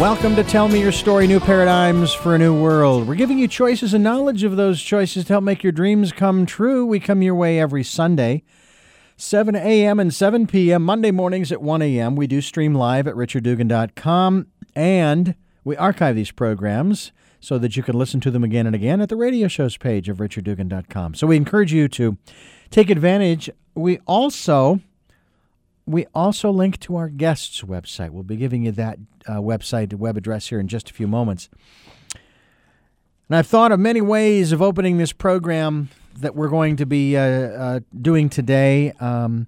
Welcome to Tell Me Your Story, New Paradigms for a New World. We're giving you choices and knowledge of those choices to help make your dreams come true. We come your way every Sunday, 7 a.m. and 7 p.m., Monday mornings at 1 a.m. We do stream live at richarddugan.com, and we archive these programs so that you can listen to them again and again at the radio shows page of richarddugan.com. So we encourage you to take advantage. We also link to our guests' website. We'll be giving you that website, web address here in just a few moments. And I've thought of many ways of opening this program that we're going to be doing today. One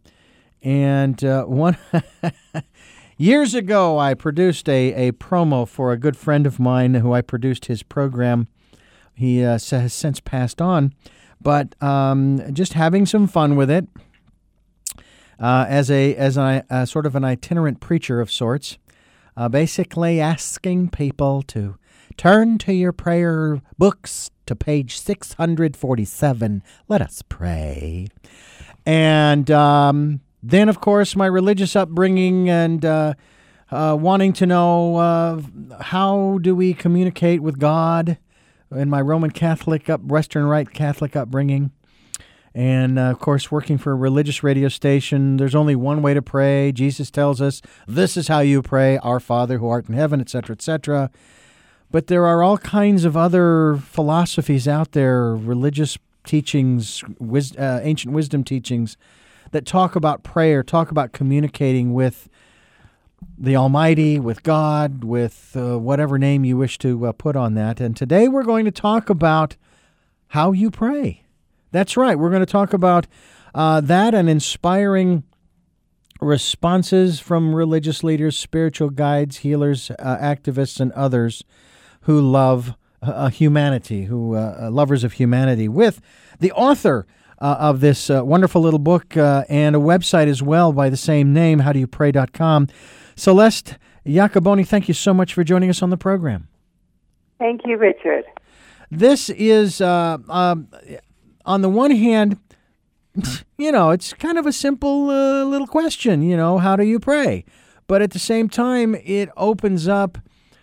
years ago, I produced a promo for a good friend of mine who I produced his program. He has since passed on, but just having some fun with it. As a sort of an itinerant preacher of sorts, basically asking people to turn to your prayer books to page 647. Let us pray. And then, of course, my religious upbringing and wanting to know how do we communicate with God in my Roman Catholic, Western Rite Catholic upbringing. And, of course, working for a religious radio station, there's only one way to pray. Jesus tells us, this is how you pray, our Father who art in heaven, etc., etc. But there are all kinds of other philosophies out there, religious teachings, ancient wisdom teachings, that talk about prayer, talk about communicating with the Almighty, with God, with whatever name you wish to put on that. And today we're going to talk about how you pray. That's right. We're going to talk about that and inspiring responses from religious leaders, spiritual guides, healers, activists, and others who love humanity, who lovers of humanity, with the author of this wonderful little book and a website as well by the same name, howdoyoupray.com. Celeste Iacoboni, thank you so much for joining us on the program. Thank you, Richard. This is... on the one hand, it's kind of a simple little question, how do you pray? But at the same time, it opens up,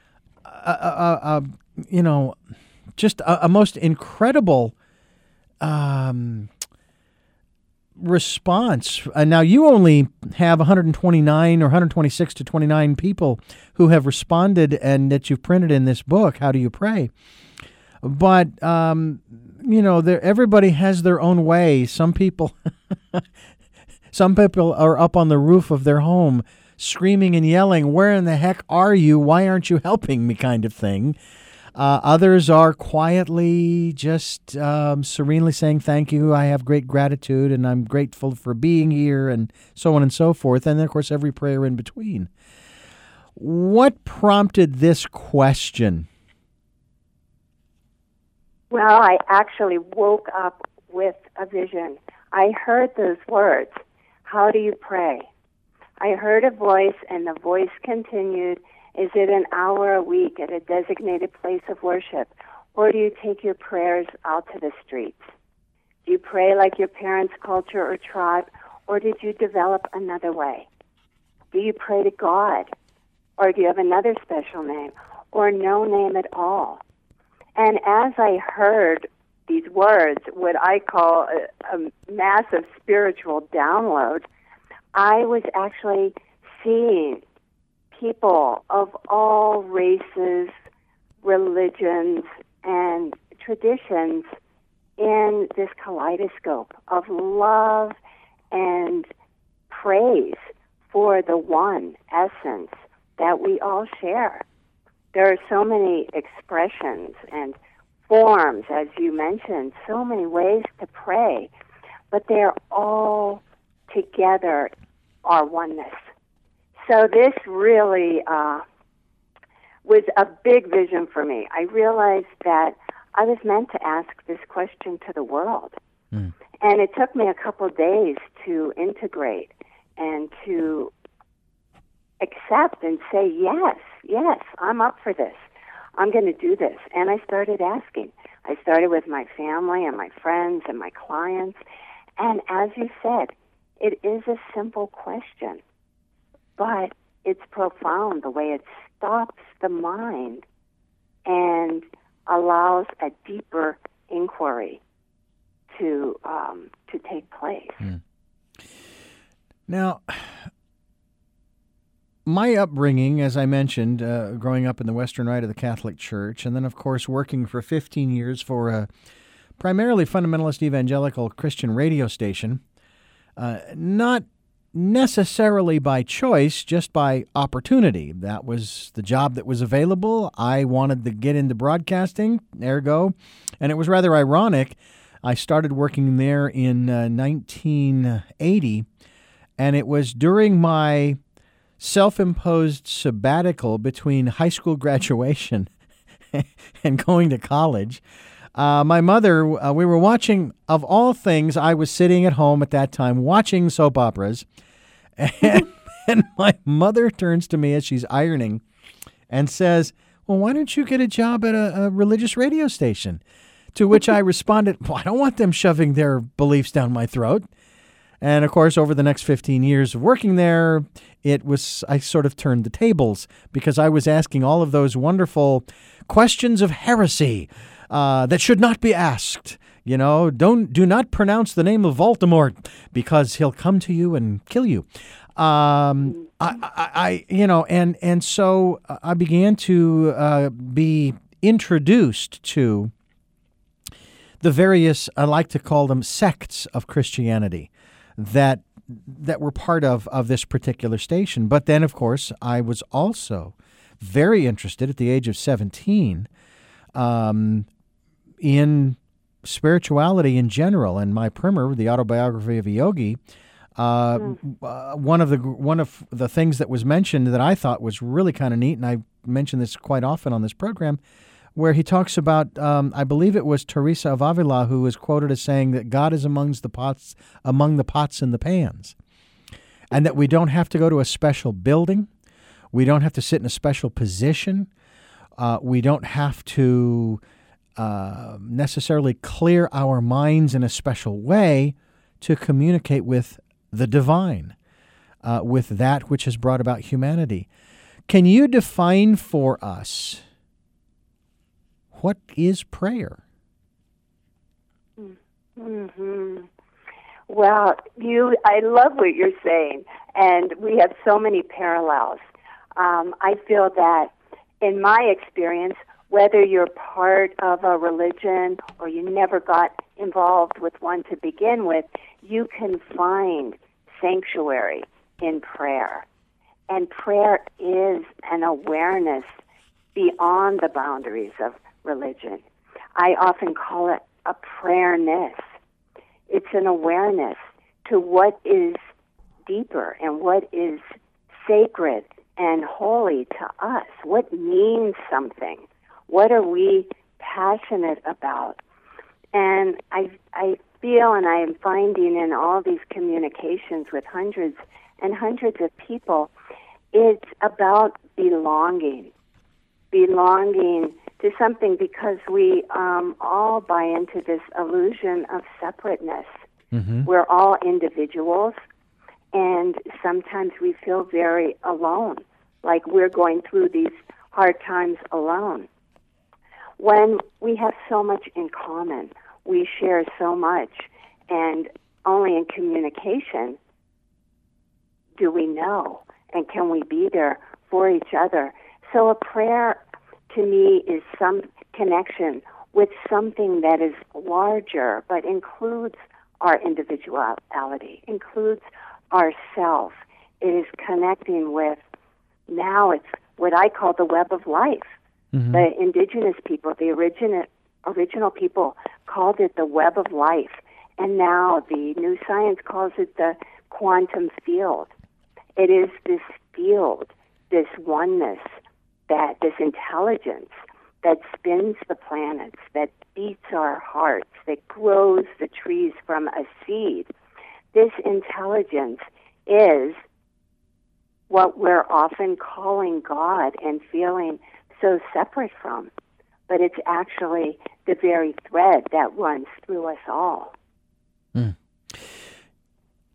just a most incredible response. Now, you only have 129 or 126 to 29 people who have responded and that you've printed in this book, How Do You Pray? But... everybody has their own way. Some people are up on the roof of their home screaming and yelling, where in the heck are you? Why aren't you helping me, kind of thing. Others are quietly just serenely saying, thank you, I have great gratitude, and I'm grateful for being here, and so on and so forth. And then, of course, every prayer in between. What prompted this question? Well, I actually woke up with a vision. I heard those words, how do you pray? I heard a voice, and the voice continued, is it an hour a week at a designated place of worship, or do you take your prayers out to the streets? Do you pray like your parents' culture or tribe, or did you develop another way? Do you pray to God, or do you have another special name, or no name at all? And as I heard these words, what I call a massive spiritual download, I was actually seeing people of all races, religions, and traditions in this kaleidoscope of love and praise for the one essence that we all share. There are so many expressions and forms, as you mentioned, so many ways to pray, but they're all together are oneness. So this really was a big vision for me. I realized that I was meant to ask this question to the world. And it took me a couple of days to integrate and to accept and say, yes, I'm up for this. I'm going to do this. And I started asking. I started with my family and my friends and my clients. And as you said, it is a simple question, but it's profound the way it stops the mind and allows a deeper inquiry to take place. Now, my upbringing, as I mentioned, growing up in the Western Rite of the Catholic Church, and then, of course, working for 15 years for a primarily fundamentalist evangelical Christian radio station, not necessarily by choice, just by opportunity. That was the job that was available. I wanted to get into broadcasting, ergo, and it was rather ironic. I started working there in 1980, and it was during my self-imposed sabbatical between high school graduation and going to college. My mother, we were watching, of all things, I was sitting at home at that time watching soap operas, and my mother turns to me as she's ironing and says, "Well, why don't you get a job at a religious radio station?" To which I responded, "Well, I don't want them shoving their beliefs down my throat." And, of course, over the next 15 years of working there, I sort of turned the tables because I was asking all of those wonderful questions of heresy that should not be asked. You know, do not pronounce the name of Voldemort because he'll come to you and kill you. So I began to be introduced to the various, I like to call them sects of Christianity that were part of this particular station. But then, of course, I was also very interested at the age of 17 in spirituality in general. And my primer, The Autobiography of a Yogi, one of the things that was mentioned that I thought was really kind of neat, and I mention this quite often on this program, where he talks about, I believe it was Teresa of Avila who was quoted as saying that God is among the pots and the pans, and that we don't have to go to a special building, we don't have to sit in a special position, we don't have to necessarily clear our minds in a special way to communicate with the divine, with that which has brought about humanity. Can you define for us what is prayer? Mm-hmm. Well, I love what you're saying, and we have so many parallels. I feel that in my experience, whether you're part of a religion or you never got involved with one to begin with, you can find sanctuary in prayer. And prayer is an awareness beyond the boundaries of religion. I often call it a prayerness. It's an awareness to what is deeper and what is sacred and holy to us, what means something, what are we passionate about. And I feel, and I am finding in all these communications with hundreds and hundreds of people, it's about belonging to something, because we all buy into this illusion of separateness. Mm-hmm. We're all individuals, and sometimes we feel very alone, like we're going through these hard times alone. When we have so much in common, we share so much, and only in communication do we know, and can we be there for each other. So a prayer, to me, is some connection with something that is larger, but includes our individuality, includes ourself. It is connecting with, now it's what I call the web of life. Mm-hmm. The indigenous people, the original people called it the web of life, and now the new science calls it the quantum field. It is this field, this oneness, this intelligence that spins the planets, that beats our hearts, that grows the trees from a seed. This intelligence is what we're often calling God and feeling so separate from. But it's actually the very thread that runs through us all. Mm.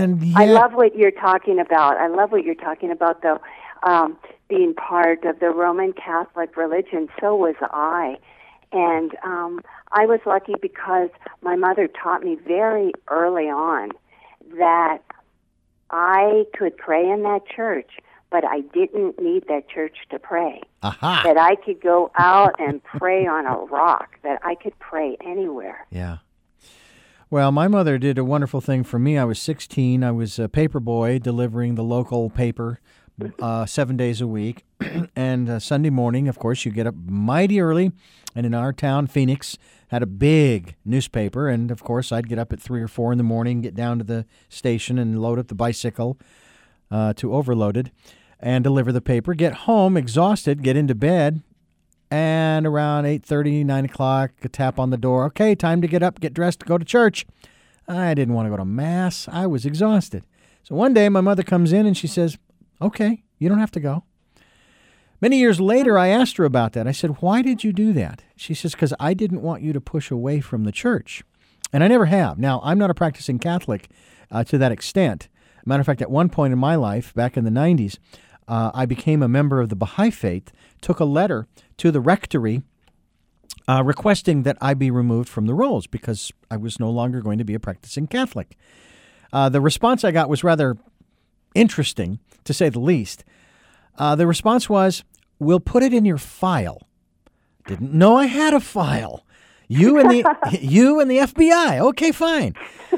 And yet, I love what you're talking about. I love what you're talking about, though, being part of the Roman Catholic religion. So was I. And I was lucky because my mother taught me very early on that I could pray in that church, but I didn't need that church to pray. Aha. That I could go out and pray on a rock, that I could pray anywhere. Yeah. Well, my mother did a wonderful thing for me. I was 16. I was a paper boy delivering the local paper 7 days a week. And Sunday morning, of course, you get up mighty early. And in our town, Phoenix, had a big newspaper. And, of course, I'd get up at 3 or 4 in the morning, get down to the station and load up the bicycle to Overloaded and deliver the paper. Get home exhausted, get into bed. And around 8:30, 9 o'clock, a tap on the door. Okay, time to get up, get dressed, go to church. I didn't want to go to Mass. I was exhausted. So one day my mother comes in and she says, okay, you don't have to go. Many years later, I asked her about that. I said, why did you do that? She says, because I didn't want you to push away from the church. And I never have. Now, I'm not a practicing Catholic to that extent. Matter of fact, at one point in my life, back in the 90s, I became a member of the Baha'i faith, took a letter to the rectory requesting that I be removed from the rolls because I was no longer going to be a practicing Catholic. The response I got was rather interesting, to say the least. The response was, we'll put it in your file. Didn't know I had a file. You and the FBI. Okay, fine.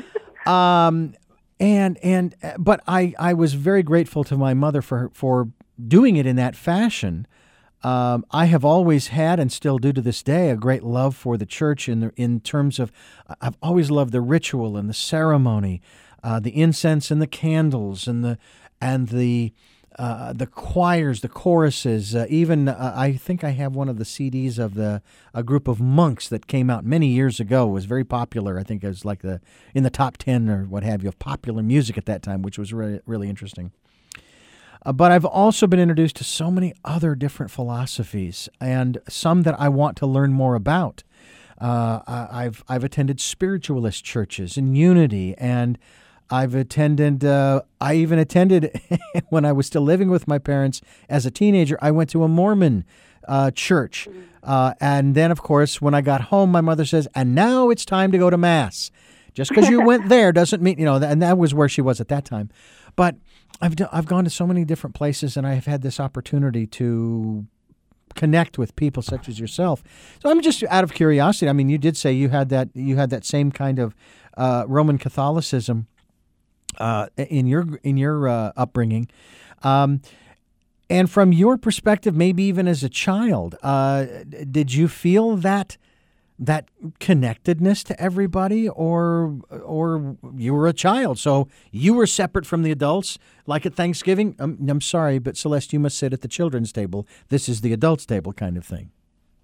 But I was very grateful to my mother for doing it in that fashion. I have always had and still do to this day a great love for the church in terms of I've always loved the ritual and the ceremony, the incense and the candles and the choirs, the choruses. Even I think I have one of the CDs of a group of monks that came out many years ago. It was very popular. I think it was like in the top 10 or what have you of popular music at that time, which was really, really interesting. But I've also been introduced to so many other different philosophies and some that I want to learn more about. I've attended spiritualist churches and unity, and I even attended when I was still living with my parents as a teenager. I went to a Mormon church. And then, of course, when I got home, my mother says, and now it's time to go to Mass. Just because you went there doesn't mean, and that was where she was at that time. But I've gone to so many different places, and I have had this opportunity to connect with people such as yourself. So I'm just out of curiosity. I mean, you did say you had that same kind of Roman Catholicism in your upbringing, and from your perspective, maybe even as a child, did you feel that connectedness to everybody, or you were a child, so you were separate from the adults, like at Thanksgiving? I'm sorry, but Celeste, you must sit at the children's table. This is the adults' table, kind of thing.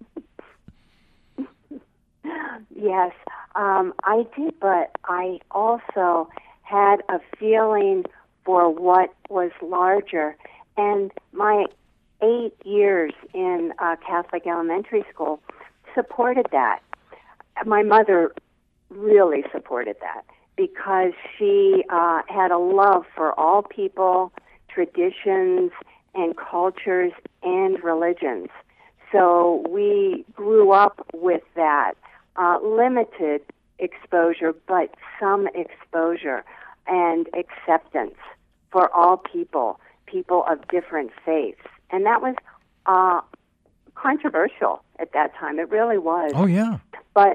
Yes, I did, but I also had a feeling for what was larger. And my 8 years in Catholic elementary school supported that. My mother really supported that because she had a love for all people, traditions, and cultures and religions. So we grew up with that. Limited exposure, but some exposure and acceptance for all people of different faiths. And that was controversial at that time. It really was. Oh, yeah. But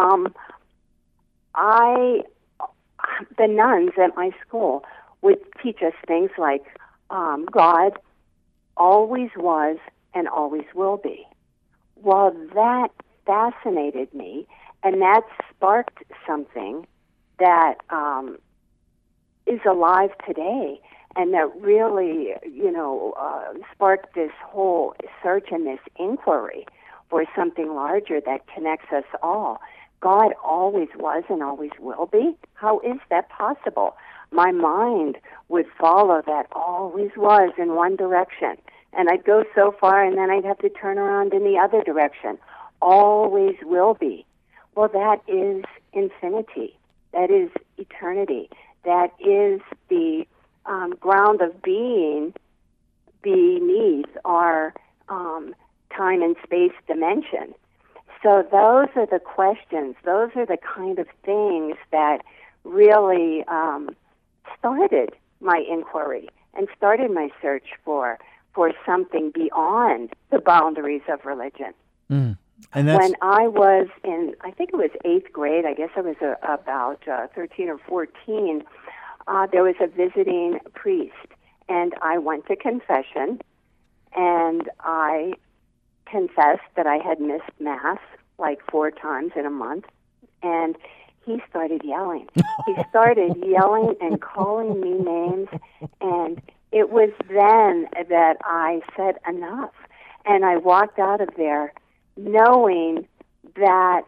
the nuns at my school would teach us things like God always was and always will be. Well, that fascinated me, and that sparked something that is alive today, and that really, sparked this whole search and this inquiry for something larger that connects us all. God always was and always will be? How is that possible? My mind would follow that always was in one direction, and I'd go so far, and then I'd have to turn around in the other direction. Always will be. Well, that is infinity. That is eternity. that is the ground of being beneath our time and space dimension. So those are the questions. Those are the kind of things that really started my inquiry and started my search for something beyond the boundaries of religion. Mm. And that's... When I was in, I think it was 8th grade, I guess I was about 13 or 14, there was a visiting priest, and I went to confession, and I confessed that I had missed Mass like 4 times in a month, and he started yelling. He started yelling and calling me names, and it was then that I said enough, and I walked out of there knowing that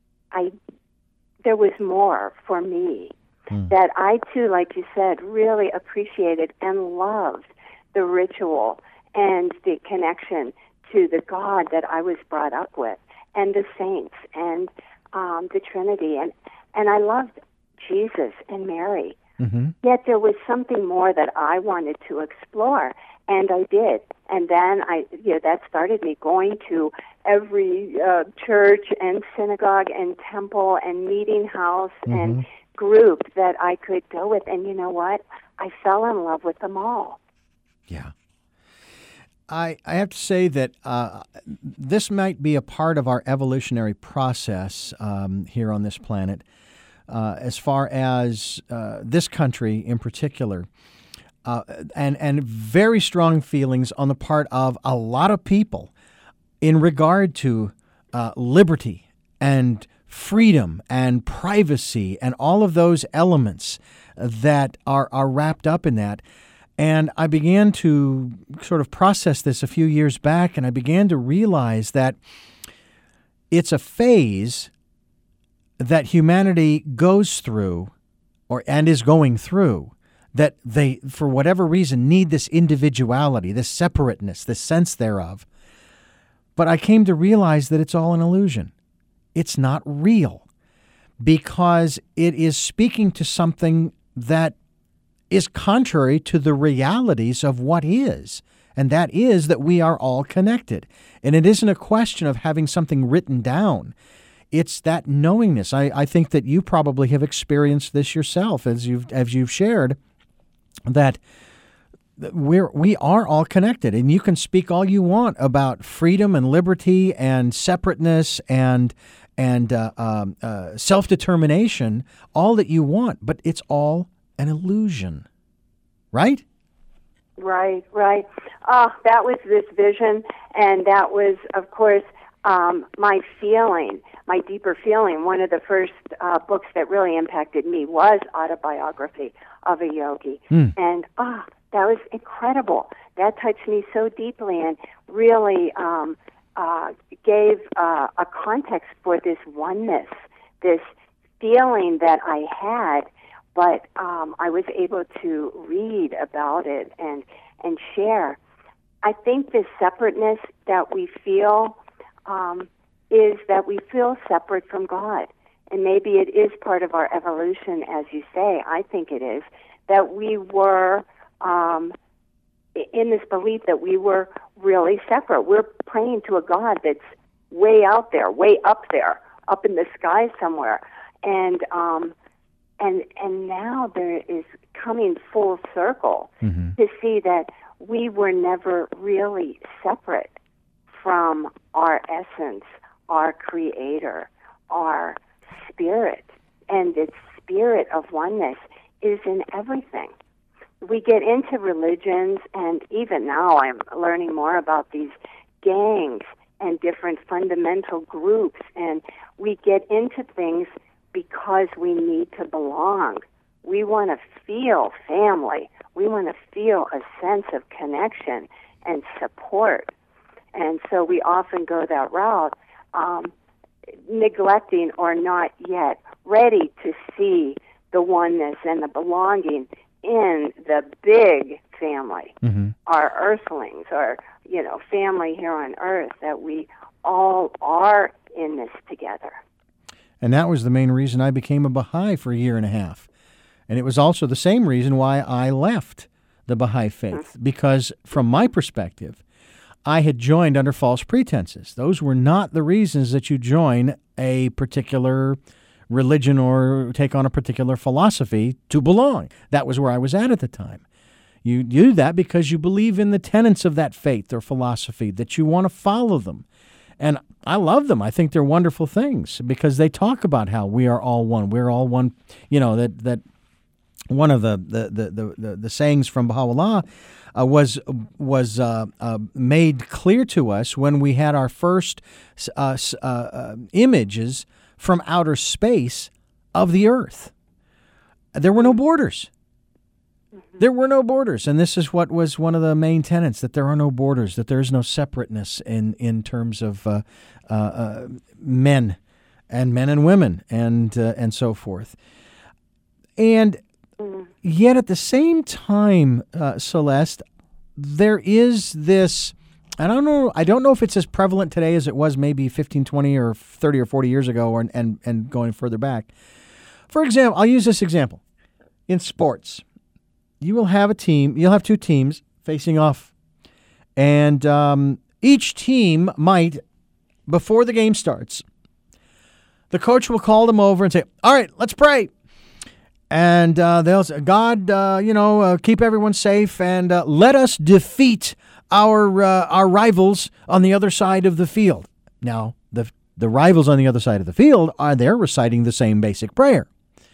there was more for me, that I too, like you said, really appreciated and loved the ritual and the connection to the God that I was brought up with, and the saints, and the Trinity, and I loved Jesus and Mary. Mm-hmm. Yet there was something more that I wanted to explore, and I did. And then that started me going to every church and synagogue and temple and meeting house and group that I could go with. And you know what? I fell in love with them all. Yeah. I have to say that this might be a part of our evolutionary process here on this planet, as far as this country in particular, and very strong feelings on the part of a lot of people in regard to liberty and freedom and privacy and all of those elements that are wrapped up in that. And I began to sort of process this a few years back, and I began to realize that it's a phase that humanity goes through and is going through, that they, for whatever reason, need this individuality, this separateness, this sense thereof. But I came to realize that it's all an illusion. It's not real, because it is speaking to something that is contrary to the realities of what is, and that is that we are all connected. And it isn't a question of having something written down. It's that knowingness. I think that you probably have experienced this yourself as you've shared, that we are all connected, and you can speak all you want about freedom and liberty and separateness and self-determination, all that you want, but it's all an illusion, right? Right. That was this vision, and that was, of course, my feeling, my deeper feeling. One of the first books that really impacted me was Autobiography of a Yogi, and that was incredible. That touched me so deeply and really gave a context for this oneness, this feeling that I had, but I was able to read about it and share. I think this separateness that we feel is that we feel separate from God. And maybe it is part of our evolution, as you say. I think it is, that we were in this belief that we were really separate. We're praying to a God that's way out there, way up there, up in the sky somewhere. And now there is coming full circle to see that we were never really separate from our essence, our Creator, our spirit. And the spirit of oneness is in everything. We get into religions, and even now I'm learning more about these gangs and different fundamental groups, and we get into things because we need to belong. We want to feel family. We want to feel a sense of connection and support. And so we often go that route, neglecting or not yet ready to see the oneness and the belonging in the big family, our earthlings, our family here on earth, that we all are in this together. And that was the main reason I became a Baha'i for a year and a half. And it was also the same reason why I left the Baha'i faith, because from my perspective, I had joined under false pretenses. Those were not the reasons that you join a particular religion or take on a particular philosophy to belong. That was where I was at the time. You do that because you believe in the tenets of that faith or philosophy, that you want to follow them. And I love them. I think they're wonderful things because they talk about how we are all one. We're all one. You know, that one of the sayings from Baha'u'llah was made clear to us when we had our first images from outer space of the earth. There were no borders. There were no borders, and this is what was one of the main tenets, that there are no borders, that there is no separateness in terms of men and women and so forth. And yet at the same time, Celeste, there is this, I don't know if it's as prevalent today as it was maybe 15, 20 or 30 or 40 years ago and going further back. For example, I'll use this example. In sports, you will have you'll have two teams facing off. And each team might, before the game starts, the coach will call them over and say, all right, let's pray. And they'll say, God, keep everyone safe and let us defeat our rivals on the other side of the field. Now, the rivals on the other side of the field are there reciting the same basic prayer.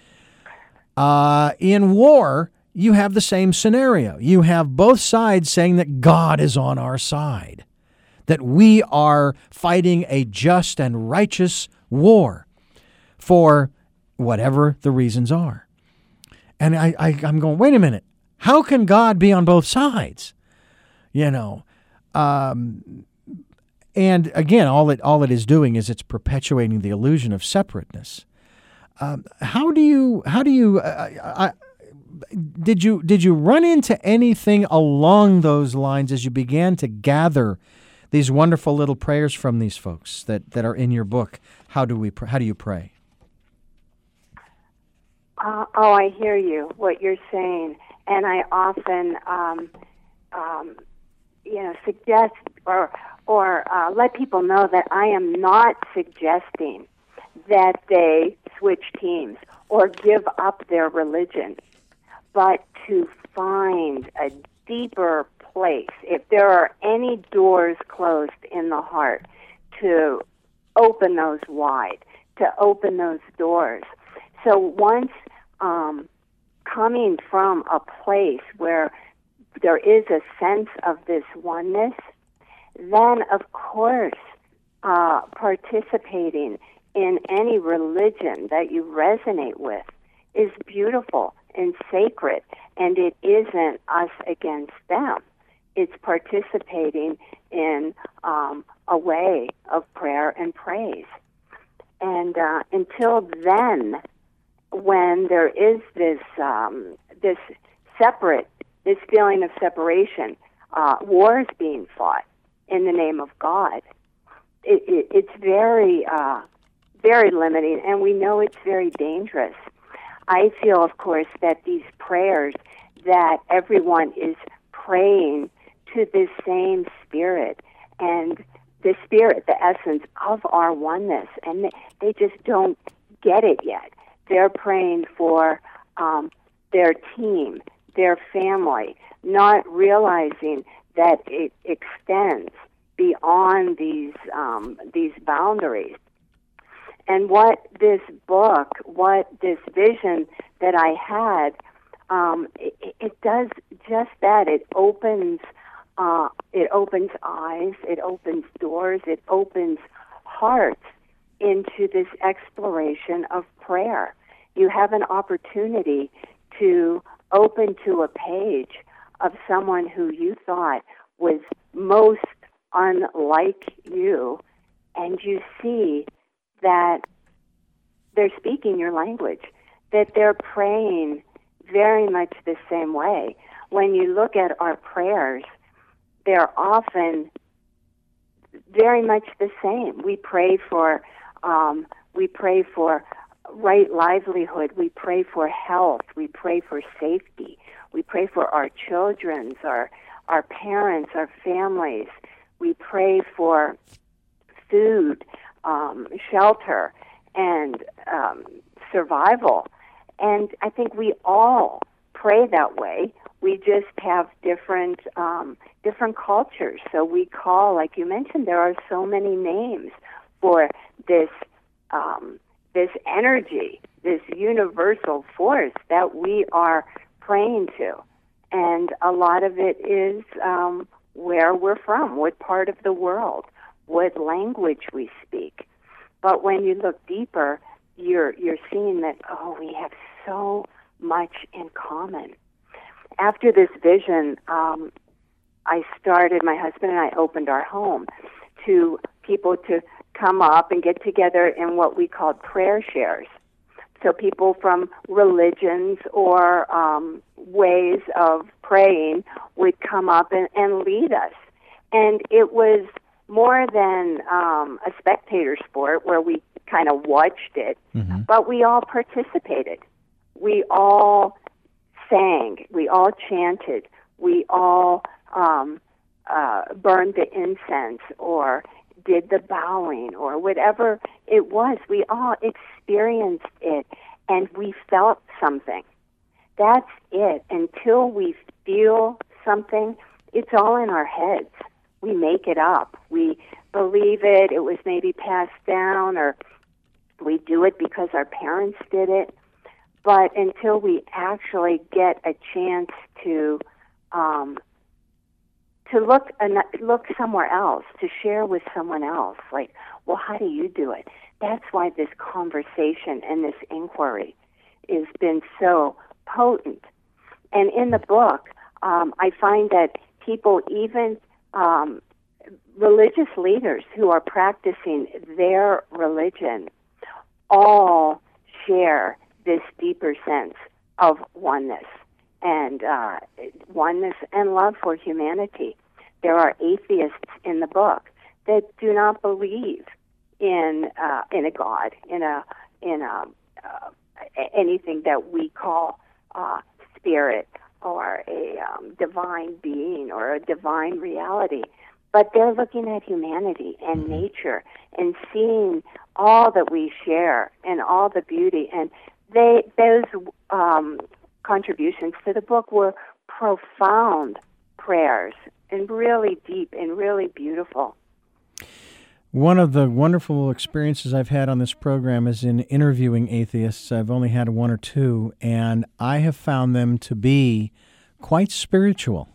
In war, you have the same scenario. You have both sides saying that God is on our side, that we are fighting a just and righteous war for whatever the reasons are. And I'm going, wait a minute, how can God be on both sides? And again, all it is doing is it's perpetuating the illusion of separateness. Did you run into anything along those lines as you began to gather these wonderful little prayers from these folks that are in your book? How do you pray? I hear you, what you're saying, and I often, suggest or let people know that I am not suggesting that they switch teams or give up their religion, but to find a deeper place. If there are any doors closed in the heart, to open those wide, to open those doors. So once coming from a place where there is a sense of this oneness, then of course participating in any religion that you resonate with is beautiful and sacred, and it isn't us against them. It's participating in a way of prayer and praise. And until then, when there is this feeling of separation, wars being fought in the name of God, it's very very limiting, and we know it's very dangerous. I feel, of course, that these prayers, that everyone is praying to this same spirit, and the spirit, the essence of our oneness, and they just don't get it yet. They're praying for their team, their family, not realizing that it extends beyond these boundaries. And what this book, what this vision that I had, it does just that. It opens eyes, it opens doors, it opens hearts into this exploration of prayer. You have an opportunity to open to a page of someone who you thought was most unlike you, and you see that they're speaking your language, that they're praying very much the same way. When you look at our prayers, they're often very much the same. We pray for right livelihood. We pray for health. We pray for safety. We pray for our children's, our parents, our families. We pray for food, shelter, and survival. And I think we all pray that way. We just have different cultures. So we call, like you mentioned, there are so many names for this energy, this universal force that we are praying to. And a lot of it is where we're from, what part of the world, what language we speak. But when you look deeper, you're seeing that, we have so much in common. After this vision, my husband and I opened our home to people to come up and get together in what we called prayer shares. So people from religions or ways of praying would come up and lead us. And it was more than a spectator sport where we kind of watched it, but we all participated. We all sang. We all chanted. We all burned the incense or did the bowing or whatever it was. We all experienced it, and we felt something. That's it. Until we feel something, it's all in our heads. We make it up. We believe it. It was maybe passed down, or we do it because our parents did it. But until we actually get a chance to look somewhere else, to share with someone else, like, well, how do you do it? That's why this conversation and this inquiry has been so potent. And in the book, I find that people, even religious leaders who are practicing their religion, all share this deeper sense of oneness and love for humanity. There are atheists in the book that do not believe in a God, in anything that we call spirit or a divine being or a divine reality. But they're looking at humanity and nature and seeing all that we share and all the beauty. And those contributions to the book were profound prayers and really deep and really beautiful. One of the wonderful experiences I've had on this program is in interviewing atheists. I've only had one or two, and I have found them to be quite spiritual.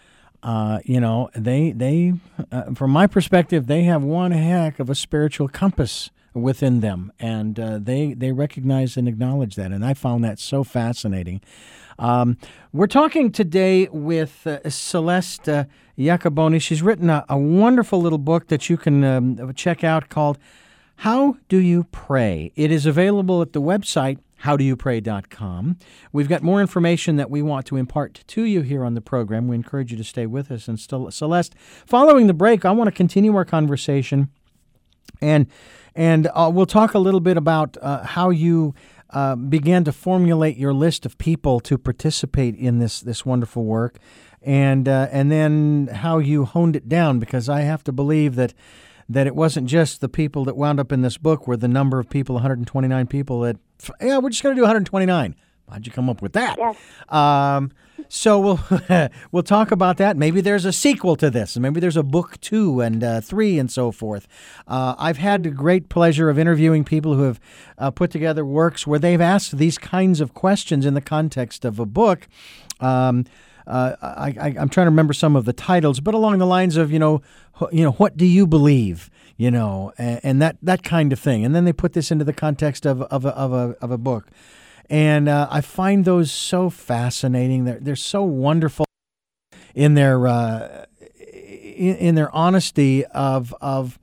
They from my perspective, they have one heck of a spiritual compass within them, and they recognize and acknowledge that, and I found that so fascinating. We're talking today with Celeste Iacoboni. She's written a wonderful little book that you can check out called How Do You Pray? It is available at the website howdoyoupray.com. We've got more information that we want to impart to you here on the program. We encourage you to stay with us. And Celeste, following the break, I want to continue our conversation, and we'll talk a little bit about how you began to formulate your list of people to participate in this wonderful work, and then how you honed it down, because I have to believe that it wasn't just the people that wound up in this book were the number of people, 129 people that, we're just going to do 129. How'd you come up with that? Yes. So we'll talk about that. Maybe there's a sequel to this, and maybe there's a book 2 and 3 and so forth. I've had the great pleasure of interviewing people who have put together works where they've asked these kinds of questions in the context of a book. I'm trying to remember some of the titles, but along the lines of, what do you believe, and that kind of thing. And then they put this into the context of a book. And I find those so fascinating. They're so wonderful in their honesty of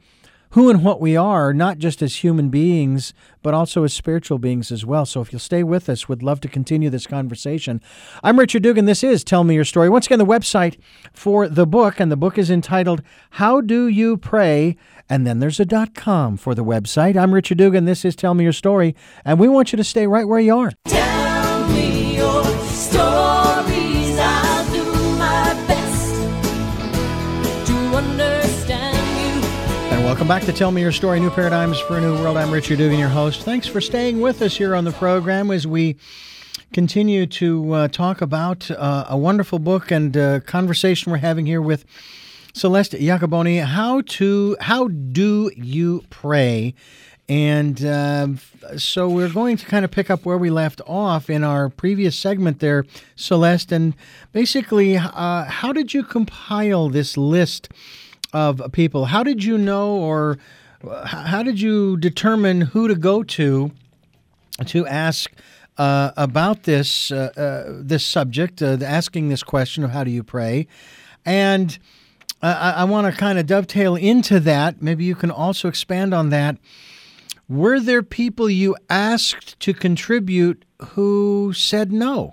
who and what we are, not just as human beings, but also as spiritual beings as well. So if you'll stay with us, we'd love to continue this conversation. I'm Richard Dugan. This is Tell Me Your Story. Once again, the website for the book, and the book is entitled How Do You Pray? And then there's a .com for the website. I'm Richard Dugan. This is Tell Me Your Story, and we want you to stay right where you are. Tell me your stories. I'll do my best to understand you. And welcome back to Tell Me Your Story, New Paradigms for a New World. I'm Richard Dugan, your host. Thanks for staying with us here on the program as we continue to talk about a wonderful book and conversation we're having here with Celeste Iacoboni. How do you pray? And so we're going to kind of pick up where we left off in our previous segment there, Celeste. And basically, how did you compile this list of people? How did you know, or how did you determine who to go to ask about this this subject, asking this question of how do you pray? And I want to kind of dovetail into that. Maybe you can also expand on that. Were there people you asked to contribute who said no?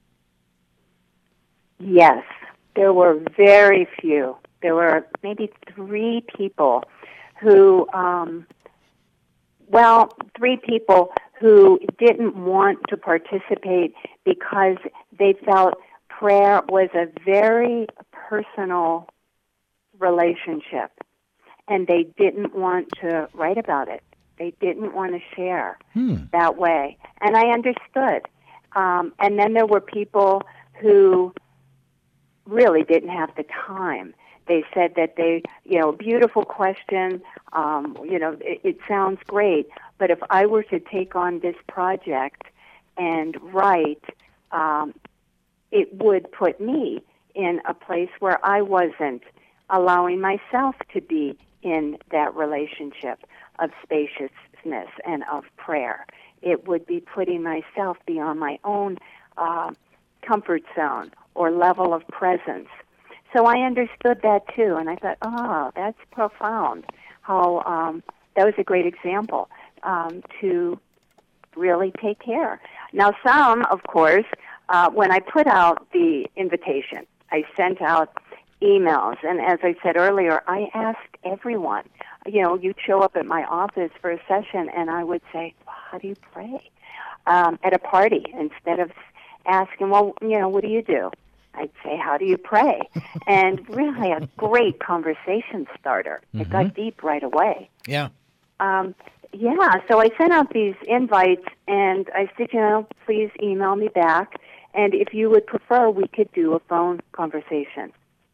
Yes, there were very few. There were maybe 3 people who, 3 people who didn't want to participate because they felt prayer was a very personal relationship, and they didn't want to write about it. They didn't want to share that way. And I understood. And then there were people who really didn't have the time. They said that beautiful question, it sounds great, but if I were to take on this project and write, it would put me in a place where I wasn't allowing myself to be in that relationship of spaciousness and of prayer. It would be putting myself beyond my own comfort zone or level of presence. So I understood that too, and I thought, oh, that's profound. How that was a great example to really take care. Now, some, of course, when I put out the invitation, I sent out emails, and as I said earlier, I asked everyone. You'd show up at my office for a session, and I would say, how do you pray? At a party, instead of asking, what do you do? I'd say, how do you pray? And really a great conversation starter. Mm-hmm. It got deep right away. Yeah. So I sent out these invites, and I said, please email me back, and if you would prefer, we could do a phone conversation.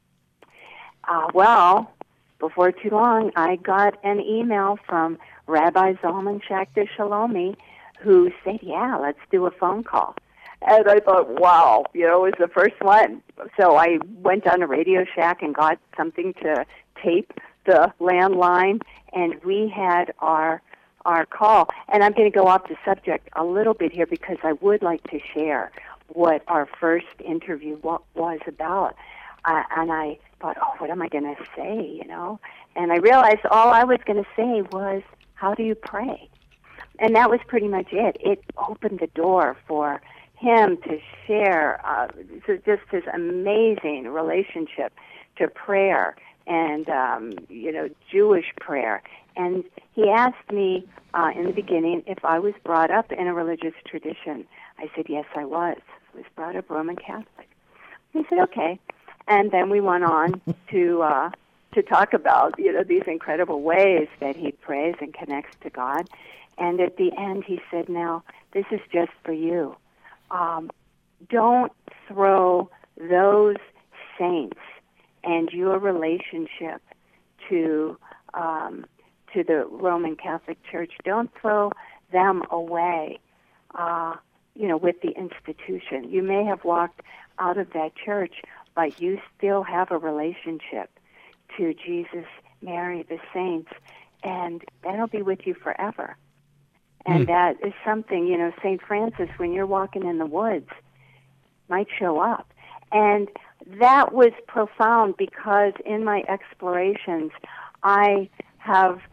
Before too long, I got an email from Rabbi Zalman Schachter Shalomi, who said, let's do a phone call. And I thought, wow, it was the first one. So I went down to Radio Shack and got something to tape the landline, and we had our call. And I'm going to go off the subject a little bit here because I would like to share what our first interview was about. And I thought, what am I going to say, And I realized all I was going to say was, how do you pray? And that was pretty much it. It opened the door for him to share just his amazing relationship to prayer and, Jewish prayer. And he asked me in the beginning if I was brought up in a religious tradition. I said, yes, I was. I was brought up Roman Catholic. He said, okay. And then we went on to talk about, these incredible ways that he prays and connects to God. And at the end, he said, now, this is just for you. Don't throw those saints and your relationship to the Roman Catholic Church. Don't throw them away, with the institution. You may have walked out of that church, but you still have a relationship to Jesus, Mary, the saints, and that'll be with you forever. And that is something, St. Francis, when you're walking in the woods, might show up. And that was profound because in my explorations, I have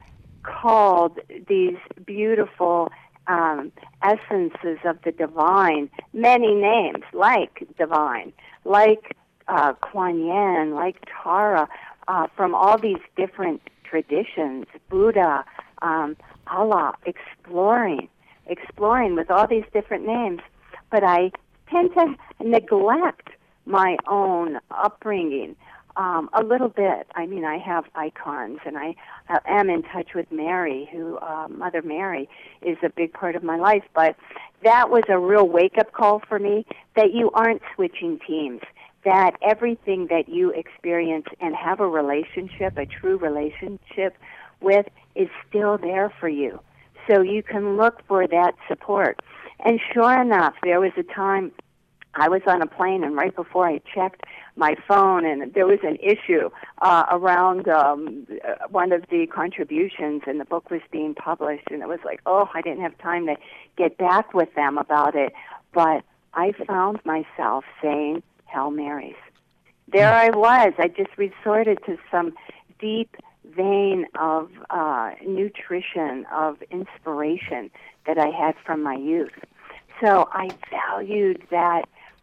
called these beautiful essences of the divine, many names, like divine, like Kuan Yin, like Tara, from all these different traditions, Buddha, Allah, exploring with all these different names. But I tend to neglect my own upbringing a little bit. I mean, I have icons, and I am in touch with Mary, who Mother Mary is a big part of my life. But that was a real wake-up call for me, that you aren't switching teams, that everything that you experience and have a relationship, a true relationship with, is still there for you. So you can look for that support. And sure enough, there was a time I was on a plane, and right before I checked my phone, and there was an issue around one of the contributions, and the book was being published, and it was like, oh, I didn't have time to get back with them about it. But I found myself saying Hail Marys. There I was. I just resorted to some deep vein of nutrition, of inspiration that I had from my youth. So I valued that,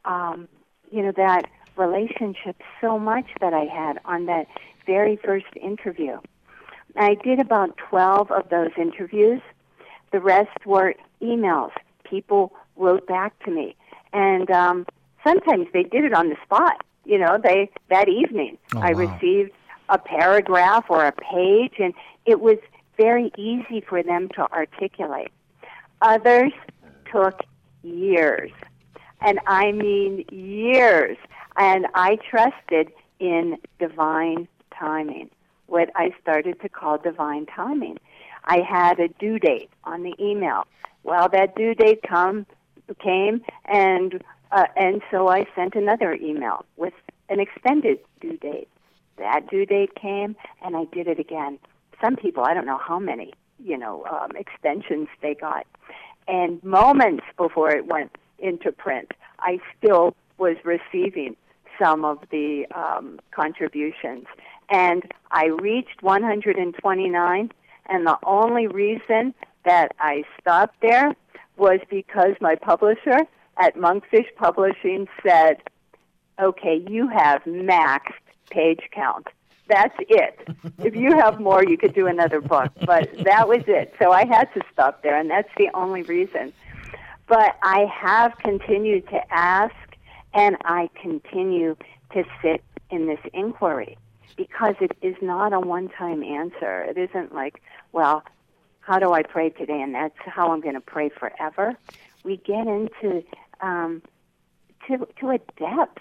that relationship so much that I had on that very first interview. I did about 12 of those interviews. The rest were emails. People wrote back to me. And sometimes they did it on the spot. That evening, I received a paragraph or a page, and it was very easy for them to articulate. Others took years, and I mean years, and I trusted in divine timing, what I started to call divine timing. I had a due date on the email. Well, that due date came, and so I sent another email with an extended due date. That due date came, and I did it again. Some people, I don't know how many, extensions they got. And moments before it went into print, I still was receiving some of the contributions. And I reached 129, and the only reason that I stopped there was because my publisher at Monkfish Publishing said, okay, you have maxed page count. That's it. If you have more, you could do another book. But that was it. So I had to stop there, and that's the only reason. But I have continued to ask, and I continue to sit in this inquiry, because it is not a one-time answer. It isn't like, well, how do I pray today, and that's how I'm going to pray forever. We get into to a depth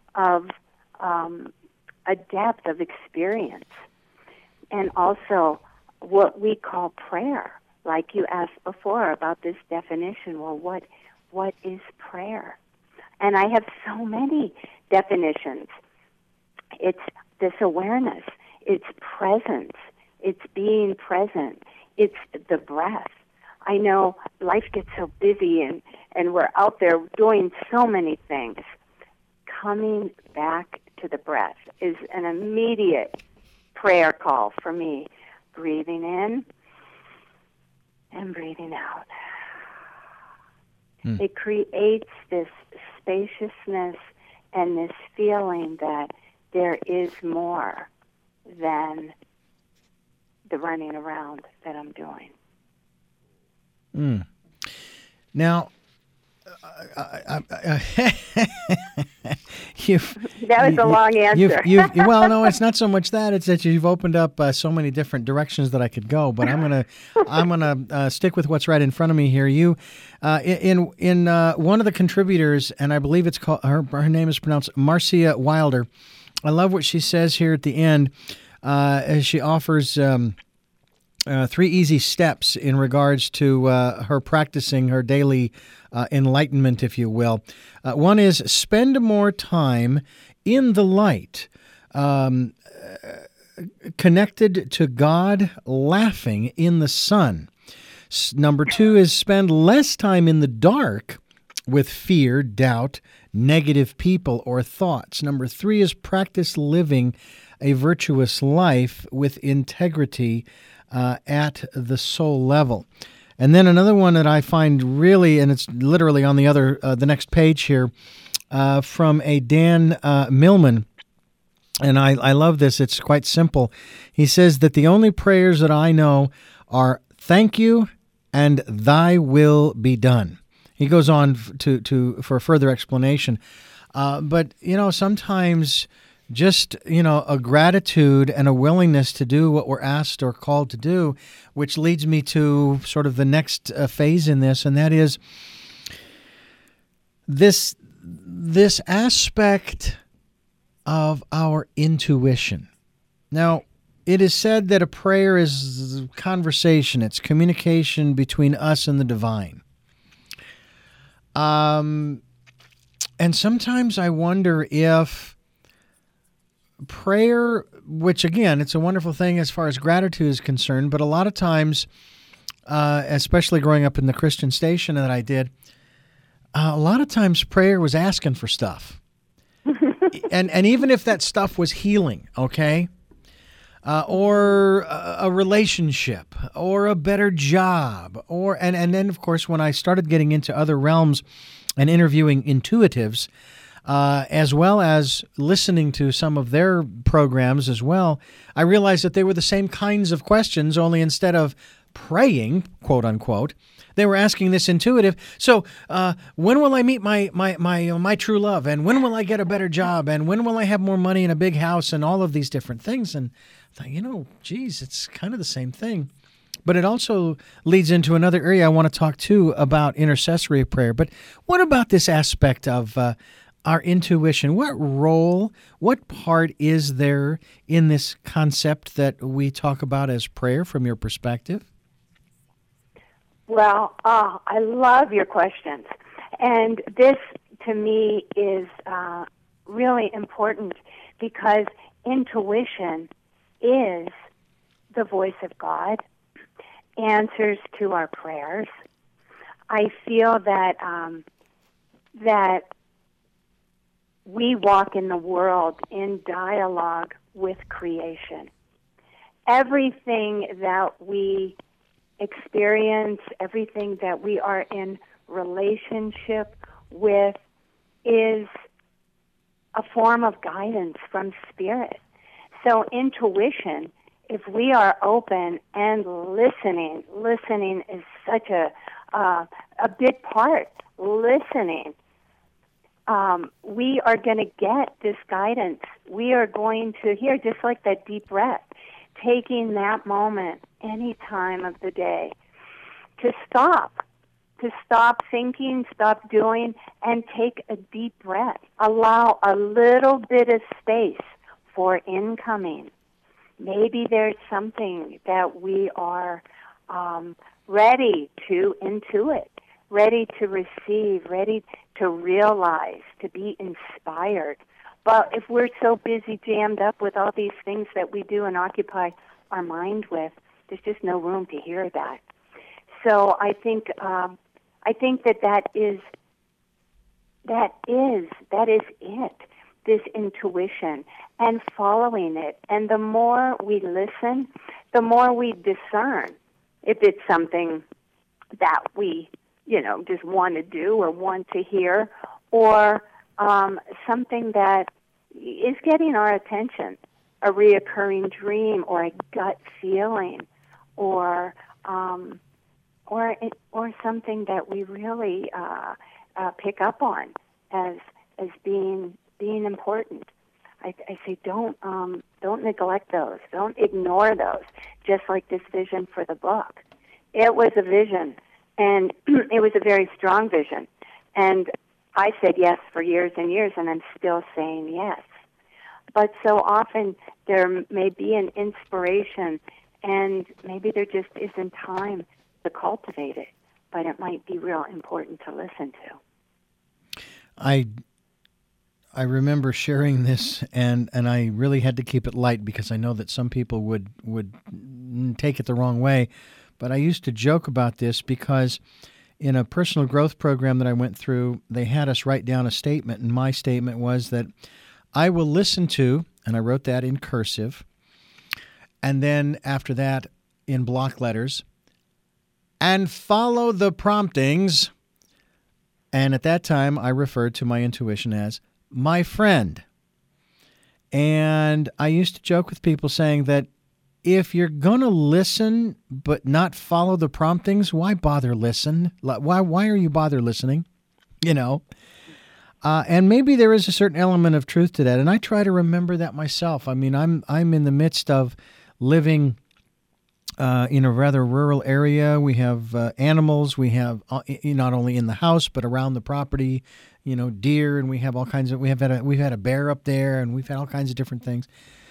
of experience, and also what we call prayer. Like you asked before about this definition. Well, what is prayer? And I have so many definitions. It's this awareness. It's presence. It's being present. It's the breath. I know life gets so busy, and we're out there doing so many things. Coming back to the breath is an immediate prayer call for me. Breathing in and breathing out. It creates this spaciousness and this feeling that there is more than the running around that I'm doing. Now, that was a long answer. Well, no, it's not so much that; it's that you've opened up so many different directions that I could go. But I'm gonna stick with what's right in front of me here. You, in one of the contributors, and I believe it's called her name is pronounced Marcia Wilder. I love what she says here at the end, as she offers 3 easy steps in regards to her practicing her daily enlightenment, if you will. One is spend more time in the light, connected to God, laughing in the sun. Number 2 is spend less time in the dark with fear, doubt, negative people, or thoughts. Number 3 is practice living a virtuous life with integrity at the soul level. And then another one that I find really, and it's literally on the next page here, from a Dan Millman. And I love this. It's quite simple. He says that the only prayers that I know are thank you and thy will be done. He goes on for further explanation. But, sometimes just, a gratitude and a willingness to do what we're asked or called to do, which leads me to sort of the next phase in this, and that is this aspect of our intuition. Now, it is said that a prayer is conversation. It's communication between us and the divine. And sometimes I wonder if prayer, which again, it's a wonderful thing as far as gratitude is concerned, but a lot of times, especially growing up in the Christian station that I did, a lot of times prayer was asking for stuff. And even if that stuff was healing, okay, or a relationship, or a better job, and then of course when I started getting into other realms and interviewing intuitives, as well as listening to some of their programs as well, I realized that they were the same kinds of questions, only instead of praying, quote unquote, they were asking this intuitive. So, when will I meet my true love? And when will I get a better job? And when will I have more money and a big house and all of these different things? And I thought, geez, it's kind of the same thing. But it also leads into another area I want to talk too about intercessory prayer. But what about this aspect of our intuition? What role, what part is there in this concept that we talk about as prayer from your perspective? Well, I love your questions. And this, to me, is really important because intuition is the voice of God, answers to our prayers. I feel that that we walk in the world in dialogue with creation. Everything that we experience, everything that we are in relationship with is a form of guidance from Spirit. So intuition, if we are open and listening is such a big part. Listening, we are going to get this guidance. We are going to hear, just like that deep breath, taking that moment any time of the day to stop thinking, stop doing, and take a deep breath. Allow a little bit of space for incoming. Maybe there's something that we are ready to intuit, ready to receive, ready to realize, to be inspired. But if we're so busy, jammed up with all these things that we do and occupy our mind with, there's just no room to hear that. So I think that is it. This intuition and following it. And the more we listen, the more we discern if it's something that we, just want to do or want to hear, or something that is getting our attention, a reoccurring dream or a gut feeling, or something that we really pick up on as being important. I say don't neglect those. Don't ignore those. Just like this vision for the book, it was a vision, and it was a very strong vision. And I said yes for years and years, and I'm still saying yes. But so often there may be an inspiration, and maybe there just isn't time to cultivate it. But it might be real important to listen to. I remember sharing this, and I really had to keep it light because I know that some people would take it the wrong way. But I used to joke about this because in a personal growth program that I went through, they had us write down a statement, and my statement was that I will listen to, and I wrote that in cursive, and then after that, in block letters, and follow the promptings. And at that time, I referred to my intuition as my friend. And I used to joke with people saying that if you're going to listen but not follow the promptings, why bother listen? Why are you bother listening? You know? And maybe there is a certain element of truth to that. And I try to remember that myself. I mean, I'm in the midst of living in a rather rural area. We have animals. We have not only in the house but around the property, deer, and we have all kinds of. We've had a bear up there, and we've had all kinds of different things.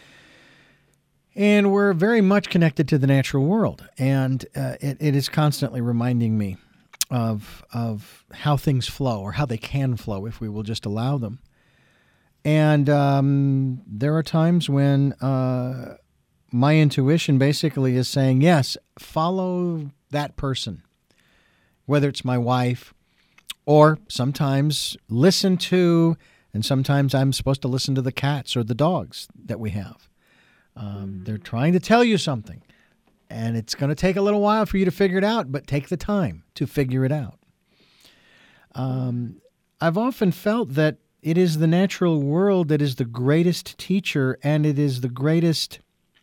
And we're very much connected to the natural world, and it is constantly reminding me of how things flow, or how they can flow if we will just allow them. And there are times when my intuition basically is saying, yes, follow that person, whether it's my wife, or sometimes listen to, and sometimes I'm supposed to listen to the cats or the dogs that we have. They're trying to tell you something, and it's going to take a little while for you to figure it out, but take the time to figure it out. I've often felt that it is the natural world that is the greatest teacher, and it is the greatest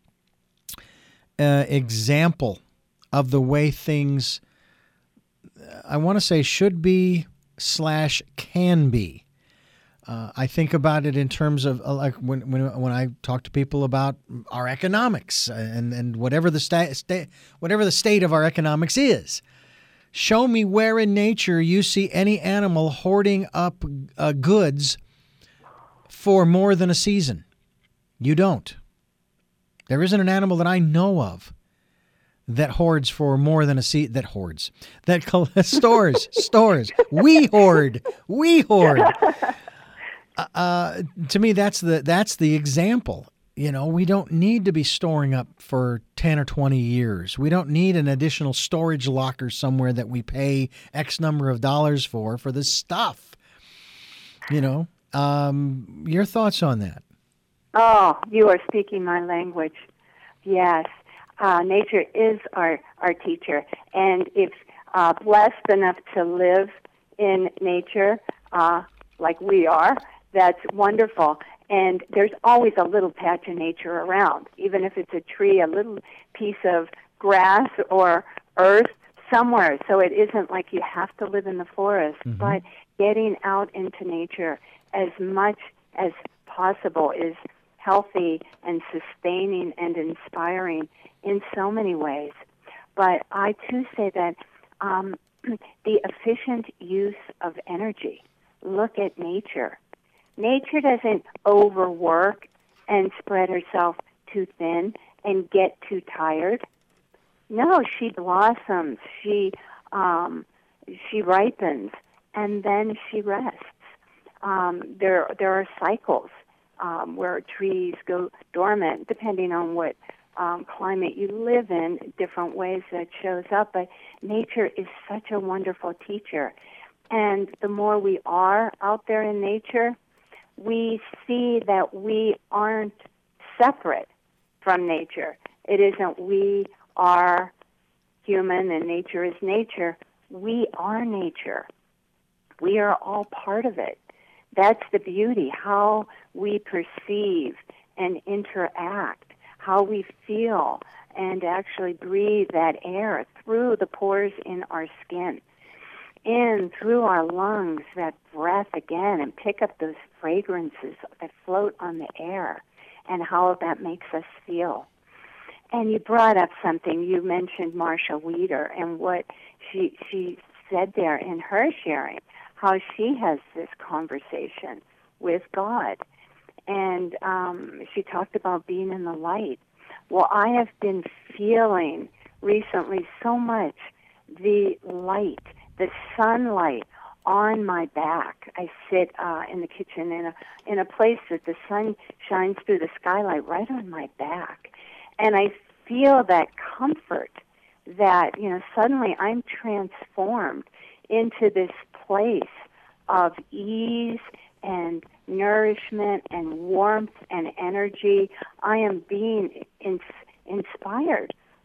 example of the way things, I want to say, should be / can be. I think about it in terms of like when I talk to people about our economics and whatever the state of our economics is. Show me where in nature you see any animal hoarding up goods for more than a season. You don't. There isn't an animal that I know of that hoards for more than a season. Stores. We hoard. To me, that's the example. We don't need to be storing up for 10 or 20 years. We don't need an additional storage locker somewhere that we pay X number of dollars for this stuff. Your thoughts on that? Oh, you are speaking my language. Yes. Nature is our teacher. And if blessed enough to live in nature like we are, that's wonderful. And there's always a little patch of nature around, even if it's a tree, a little piece of grass or earth somewhere. So it isn't like you have to live in the forest, but getting out into nature as much as possible is healthy and sustaining and inspiring in so many ways. But I too say that the efficient use of energy. Look at nature. Nature doesn't overwork and spread herself too thin and get too tired. No, she blossoms, she ripens, and then she rests. There are cycles where trees go dormant, depending on what climate you live in, different ways that shows up. But nature is such a wonderful teacher. And the more we are out there in nature, we see that we aren't separate from nature. It isn't we are human and nature is nature. We are nature. We are all part of it. That's the beauty, how we perceive and interact, how we feel and actually breathe that air through the pores in our skin, in through our lungs, that breath again, and pick up those fragrances that float on the air and how that makes us feel. And you brought up something. You mentioned Marsha Weeder and what she said there in her sharing, how she has this conversation with God. And she talked about being in the light. Well, I have been feeling recently so much the light, the sunlight on my back. I sit in the kitchen in a place that the sun shines through the skylight right on my back. And I feel that comfort that, suddenly I'm transformed into this place of ease and nourishment and warmth and energy. I am being inspired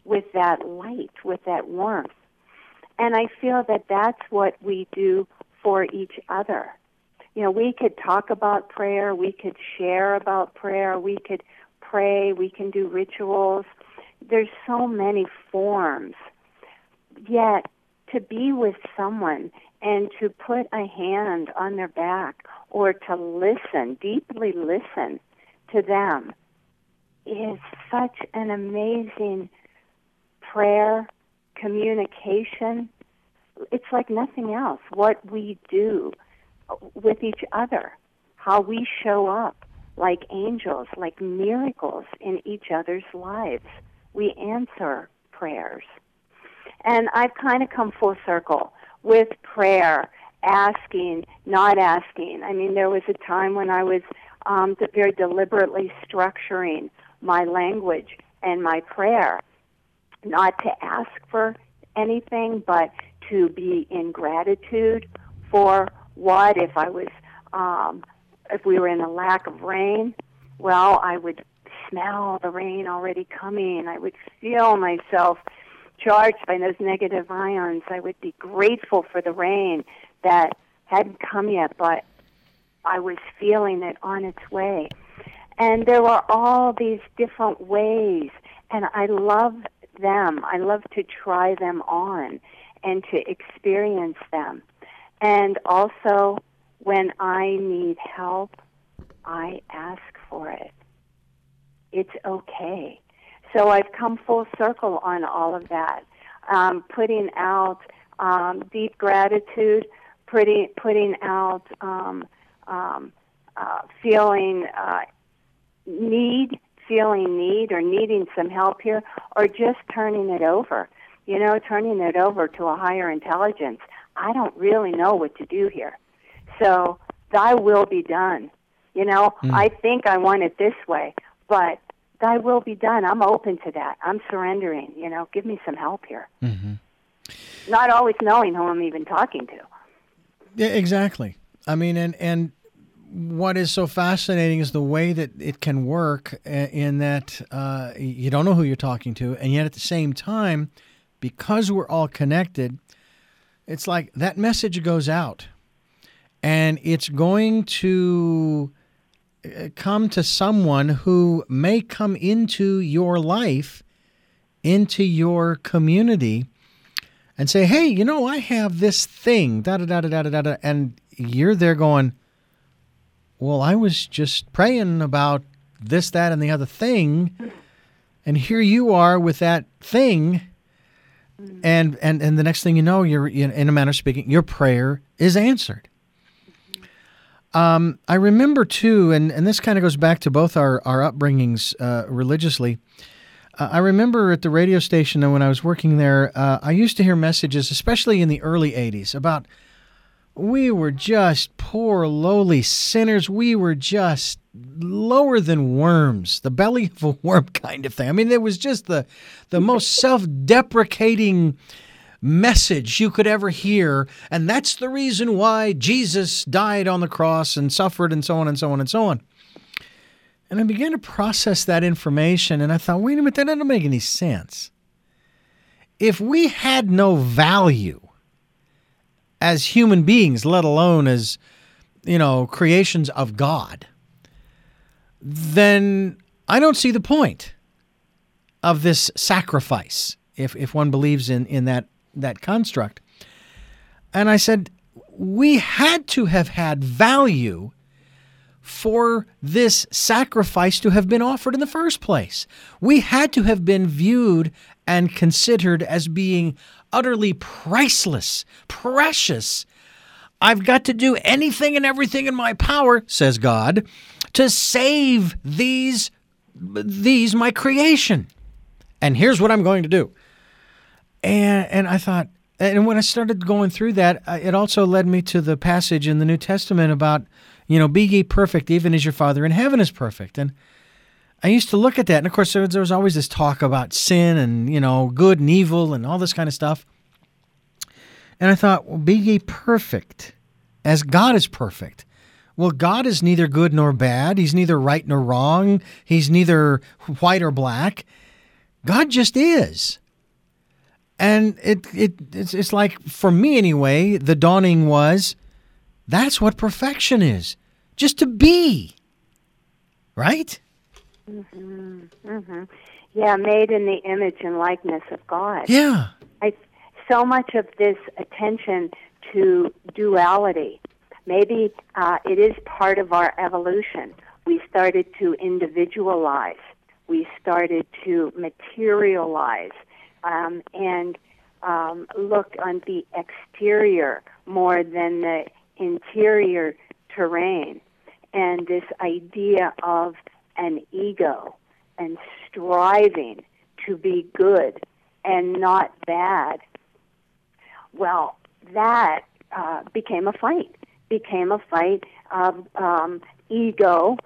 with that light, with that warmth. And I feel that that's what we do for each other. You know, we could talk about prayer, we could share about prayer, we could pray, we can do rituals. There's so many forms. Yet, to be with someone and to put a hand on their back or to listen, deeply listen to them is such an amazing prayer, communication. It's like nothing else. What we do with each other, how we show up like angels, like miracles in each other's lives. We answer prayers. And I've kind of come full circle with prayer, asking, not asking. I mean, there was a time when I was very deliberately structuring my language and my prayer, not to ask for anything, but to be in gratitude for what if I was, if we were in a lack of rain, well, I would smell the rain already coming. I would feel myself charged by those negative ions. I would be grateful for the rain that hadn't come yet, but I was feeling it on its way. And there were all these different ways, and I love them. I love to try them on and to experience them. And also, when I need help, I ask for it. It's okay. So I've come full circle on all of that, putting out deep gratitude, putting out feeling need or needing some help here, or just turning it over, turning it over to a higher intelligence. I don't really know what to do here. So thy will be done. I think I want it this way, but thy will be done. I'm open to that. I'm surrendering. Give me some help here. Mm-hmm. Not always knowing who I'm even talking to. Yeah, exactly. I mean, and what is so fascinating is the way that it can work in that you don't know who you're talking to, and yet at the same time, because we're all connected, it's like that message goes out, and it's going to come to someone who may come into your life, into your community, and say, hey, I have this thing, da-da-da-da-da-da-da, and you're there going, well, I was just praying about this, that, and the other thing, and here you are with that thing, and the next thing you know, you're, in a manner of speaking, your prayer is answered. I remember, too, and this kind of goes back to both our upbringings religiously. I remember at the radio station when I was working there, I used to hear messages, especially in the early 80s, about we were just poor, lowly sinners. We were just lower than worms, the belly of a worm kind of thing. I mean, it was just the most self-deprecating message you could ever hear, and that's the reason why Jesus died on the cross and suffered and so on and so on and so on. And I began to process that information, and I thought, wait a minute, that doesn't make any sense. If we had no value as human beings, let alone as, creations of God, then I don't see the point of this sacrifice, if one believes in that construct. And I said, we had to have had value for this sacrifice to have been offered in the first place. We had to have been viewed and considered as being utterly priceless, precious. I've got to do anything and everything in my power, says God, to save these my creation. And here's what I'm going to do. And I thought, and when I started going through that, it also led me to the passage in the New Testament about, be ye perfect even as your Father in heaven is perfect. And I used to look at that, and of course there was always this talk about sin and, good and evil and all this kind of stuff. And I thought, well, be ye perfect as God is perfect. Well, God is neither good nor bad. He's neither right nor wrong. He's neither white or black. God just is. And it's like, for me anyway, the dawning was, that's what perfection is. Just to be. Right? Yeah, made in the image and likeness of God. Yeah. So much of this attention to duality, maybe it is part of our evolution. We started to individualize. We started to materialize and look on the exterior more than the interior terrain. And this idea of an ego and striving to be good and not bad, well, that became a fight. Became a fight of ego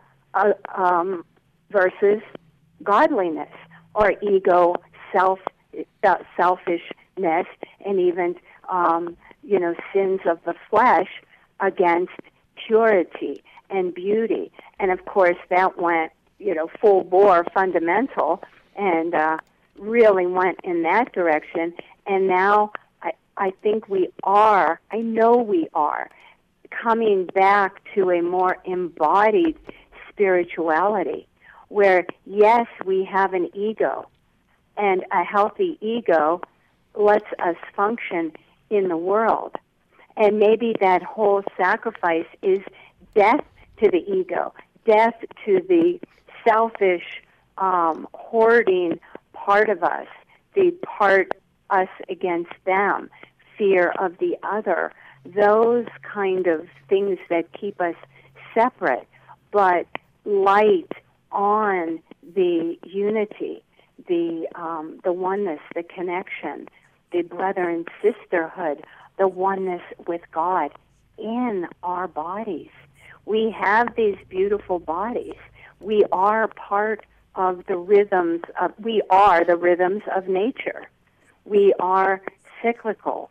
versus godliness, or ego, selfishness, and even sins of the flesh against purity and beauty. And of course, that went full bore fundamental and really went in that direction. And now I think I know we are coming back to a more embodied spirituality where, yes, we have an ego, and a healthy ego lets us function in the world. And maybe that whole sacrifice is death to the ego, death to the selfish, hoarding part of us, the part us against them, fear of the other, those kind of things that keep us separate, but light on the unity, the oneness, the connection, the brother and sisterhood, the oneness with God in our bodies. We have these beautiful bodies. We are part of the rhythms of nature. We are cyclical.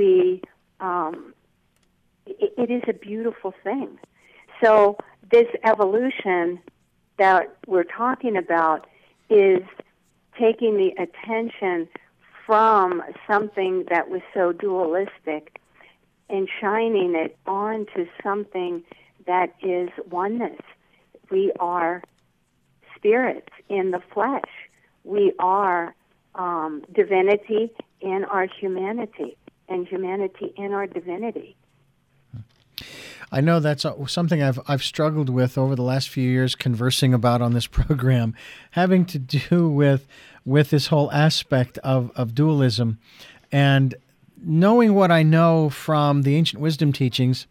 It is a beautiful thing. So this evolution that we're talking about is taking the attention from something that was so dualistic and shining it onto something that is oneness. We are spirits in the flesh. We are divinity in our humanity, and humanity in our divinity. I know that's something I've struggled with over the last few years, conversing about on this program, having to do with this whole aspect of dualism, and knowing what I know from the ancient wisdom teachings.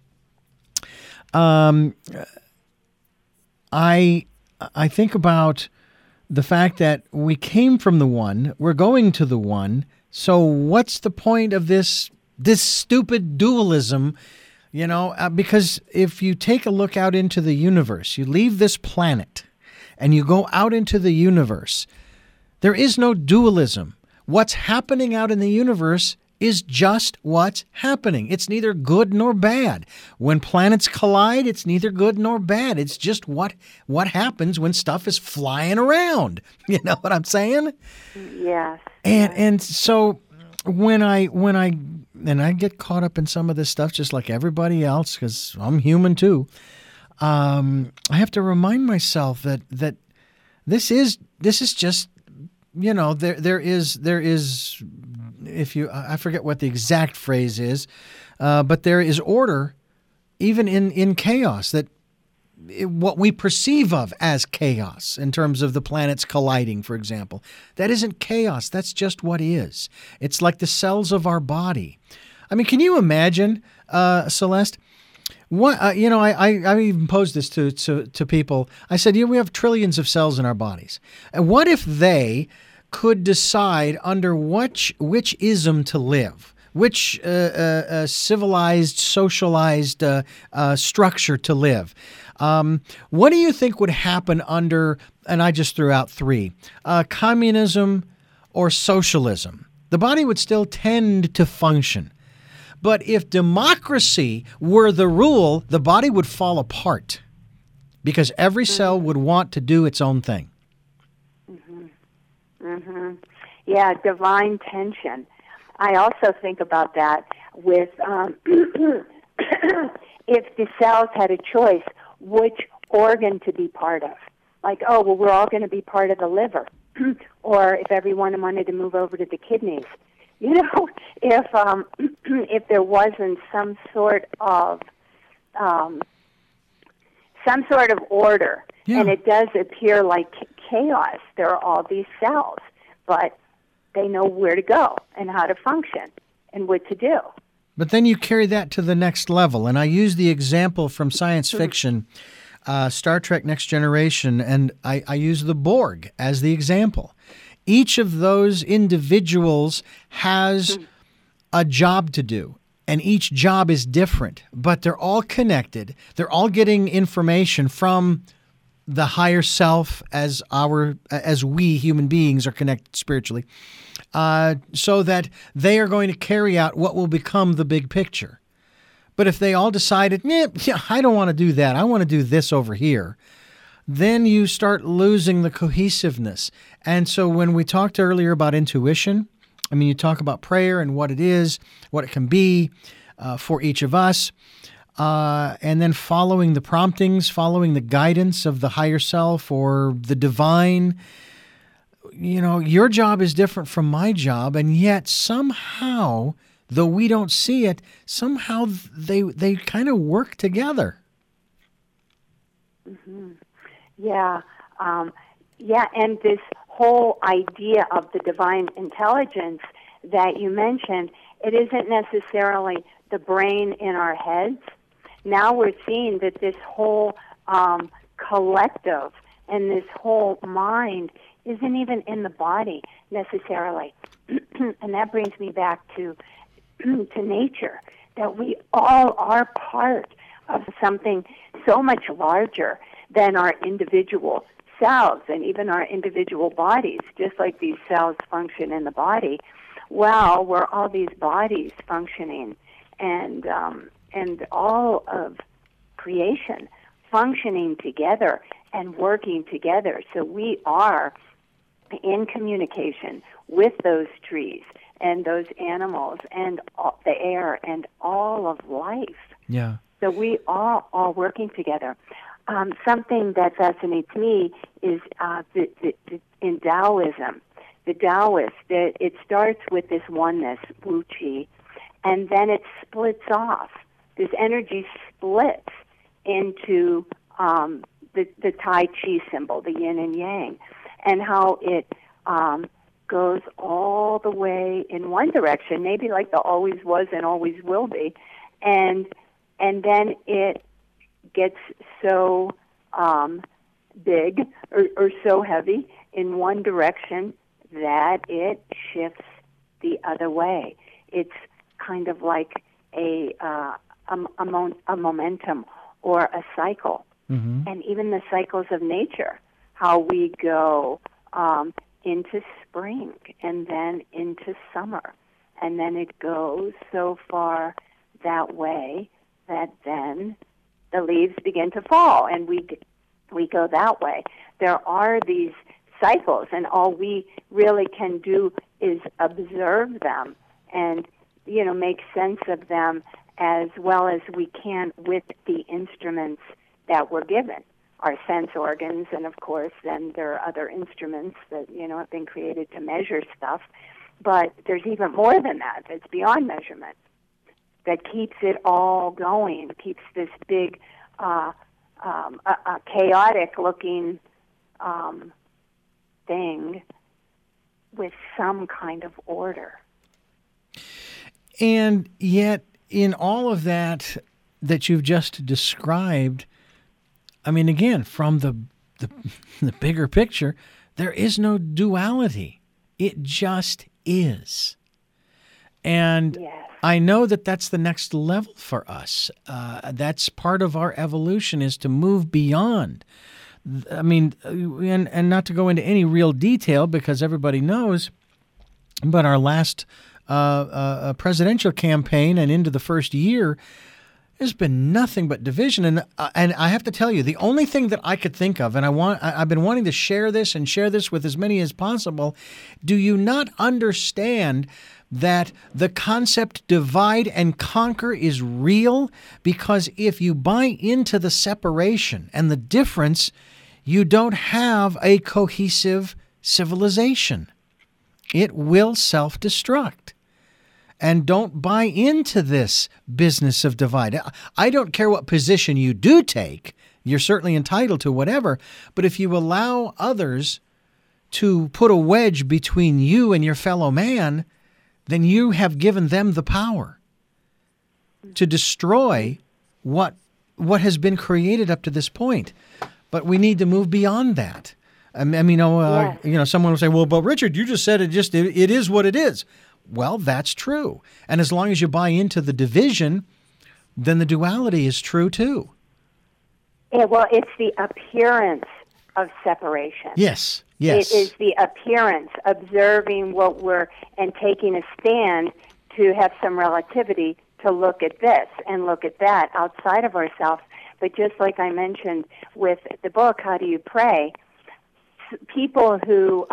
I think about the fact that we came from the one, we're going to the one. So what's the point of this stupid dualism? Because if you take a look out into the universe, you leave this planet and you go out into the universe, there is no dualism. What's happening out in the universe is just what's happening. It's neither good nor bad. When planets collide, it's neither good nor bad. It's just what happens when stuff is flying around. You know what I'm saying? Yes. And so when I get caught up in some of this stuff, just like everybody else, because I'm human too, I have to remind myself that this is just, there is I forget what the exact phrase is, but there is order even in chaos, that what we perceive of as chaos in terms of the planets colliding, for example, that isn't chaos. That's just what is. It's like the cells of our body. I mean, can you imagine, Celeste? What I even posed this to people. I said, we have trillions of cells in our bodies, and what if they could decide under which ism to live, which civilized, socialized structure to live? What do you think would happen under, and I just threw out three, communism or socialism? The body would still tend to function. But if democracy were the rule, the body would fall apart because every cell would want to do its own thing. Yeah, divine tension. I also think about that with if the cells had a choice, which organ to be part of. Like, oh, well, we're all going to be part of the liver. Or if everyone wanted to move over to the kidneys. You know, if there wasn't some sort of order, and it does appear like chaos. There are all these cells, but they know where to go and how to function and what to do. But then you carry that to the next level, and I use the example from science fiction, Star Trek Next Generation, and I use the Borg as the example. Each of those individuals has a job to do, and each job is different, but they're all connected. They're all getting information from the higher self as we human beings are connected spiritually, so that they are going to carry out what will become the big picture. But if they all decided, I don't want to do that, I want to do this over here, then you start losing the cohesiveness. And so when we talked earlier about intuition, I mean, you talk about prayer and what it is, what it can be for each of us, and then following the promptings, following the guidance of the higher self or the divine. You know, your job is different from my job, and yet somehow, though we don't see it, somehow they kind of work together. Mm-hmm. Yeah. And this whole idea of the divine intelligence that you mentioned, it isn't necessarily the brain in our heads. Now we're seeing that this whole collective and this whole mind isn't even in the body necessarily. And that brings me back to nature, that we all are part of something so much larger than our individual cells and even our individual bodies. Just like these cells function in the body, well, we're all these bodies functioning, and all of creation functioning together and working together. So we are in communication with those trees and those animals and the air and all of life. Yeah. So we are all working together. Something that fascinates me is in Taoism, the Taoists, it starts with this oneness, Wu Qi, and then it splits off. This energy splits into the Tai Chi symbol, the yin and yang, and how it goes all the way in one direction, maybe like the always was and always will be, and then it gets so big or so heavy in one direction that it shifts the other way. It's kind of like a momentum or a cycle. Mm-hmm. And even the cycles of nature, how we go into spring and then into summer, and then it goes so far that way that then the leaves begin to fall, and we go that way. There are these cycles, and all we really can do is observe them and, make sense of them as well as we can with the instruments that we're given, our sense organs, and of course then there are other instruments that, have been created to measure stuff. But there's even more than that that's beyond measurement, that keeps it all going, keeps this big, chaotic-looking thing with some kind of order. And yet, in all of that you've just described, I mean, again, from the bigger picture, there is no duality. It just is. And yes. I know that that's the next level for us. That's part of our evolution, is to move beyond. I mean, and not to go into any real detail because everybody knows, but our last presidential campaign and into the first year, There's been nothing but division, and I have to tell you, the only thing that I could think of, and I've been wanting to share this with as many as possible. Do you not understand that the concept divide and conquer is real? Because if you buy into the separation and the difference, you don't have a cohesive civilization. It will self-destruct. And don't buy into this business of divide. I don't care what position you do take. You're certainly entitled to whatever. But if you allow others to put a wedge between you and your fellow man, then you have given them the power to destroy what has been created up to this point. But we need to move beyond that. Someone will say, "Well, but Richard, you just said it is what it is." Well, that's true. And as long as you buy into the division, then the duality is true too. Yeah, well, it's the appearance of separation. Yes. It is the appearance, observing and taking a stand to have some relativity to look at this and look at that outside of ourselves. But just like I mentioned with the book, How Do You Pray? People who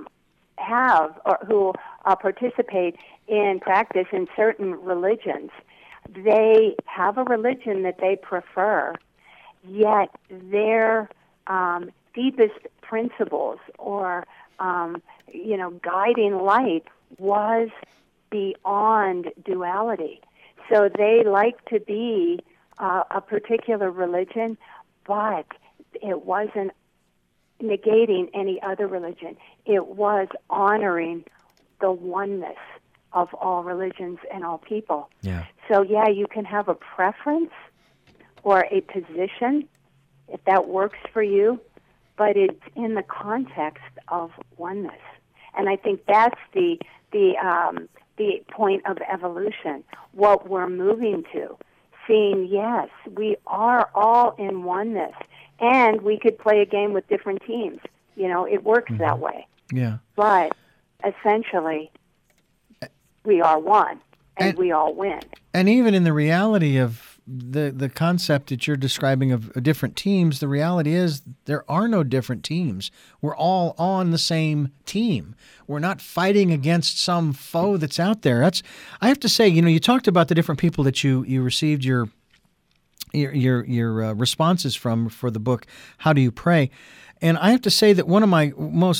who participate in practice in certain religions, they have a religion that they prefer, yet their deepest principles or guiding light was beyond duality. So they like to be a particular religion, but it wasn't negating any other religion. It was honoring the oneness of all religions and all people. Yeah. So, yeah, you can have a preference or a position if that works for you, but it's in the context of oneness. And I think that's the point of evolution, what we're moving to, seeing, yes, we are all in oneness. And we could play a game with different teams. It works that way. Yeah. But essentially, we are one, and we all win. And even in the reality of the concept that you're describing of different teams, the reality is there are no different teams. We're all on the same team. We're not fighting against some foe that's out there. I have to say, you talked about the different people that you received your responses for the book, How Do You Pray? And I have to say that one of my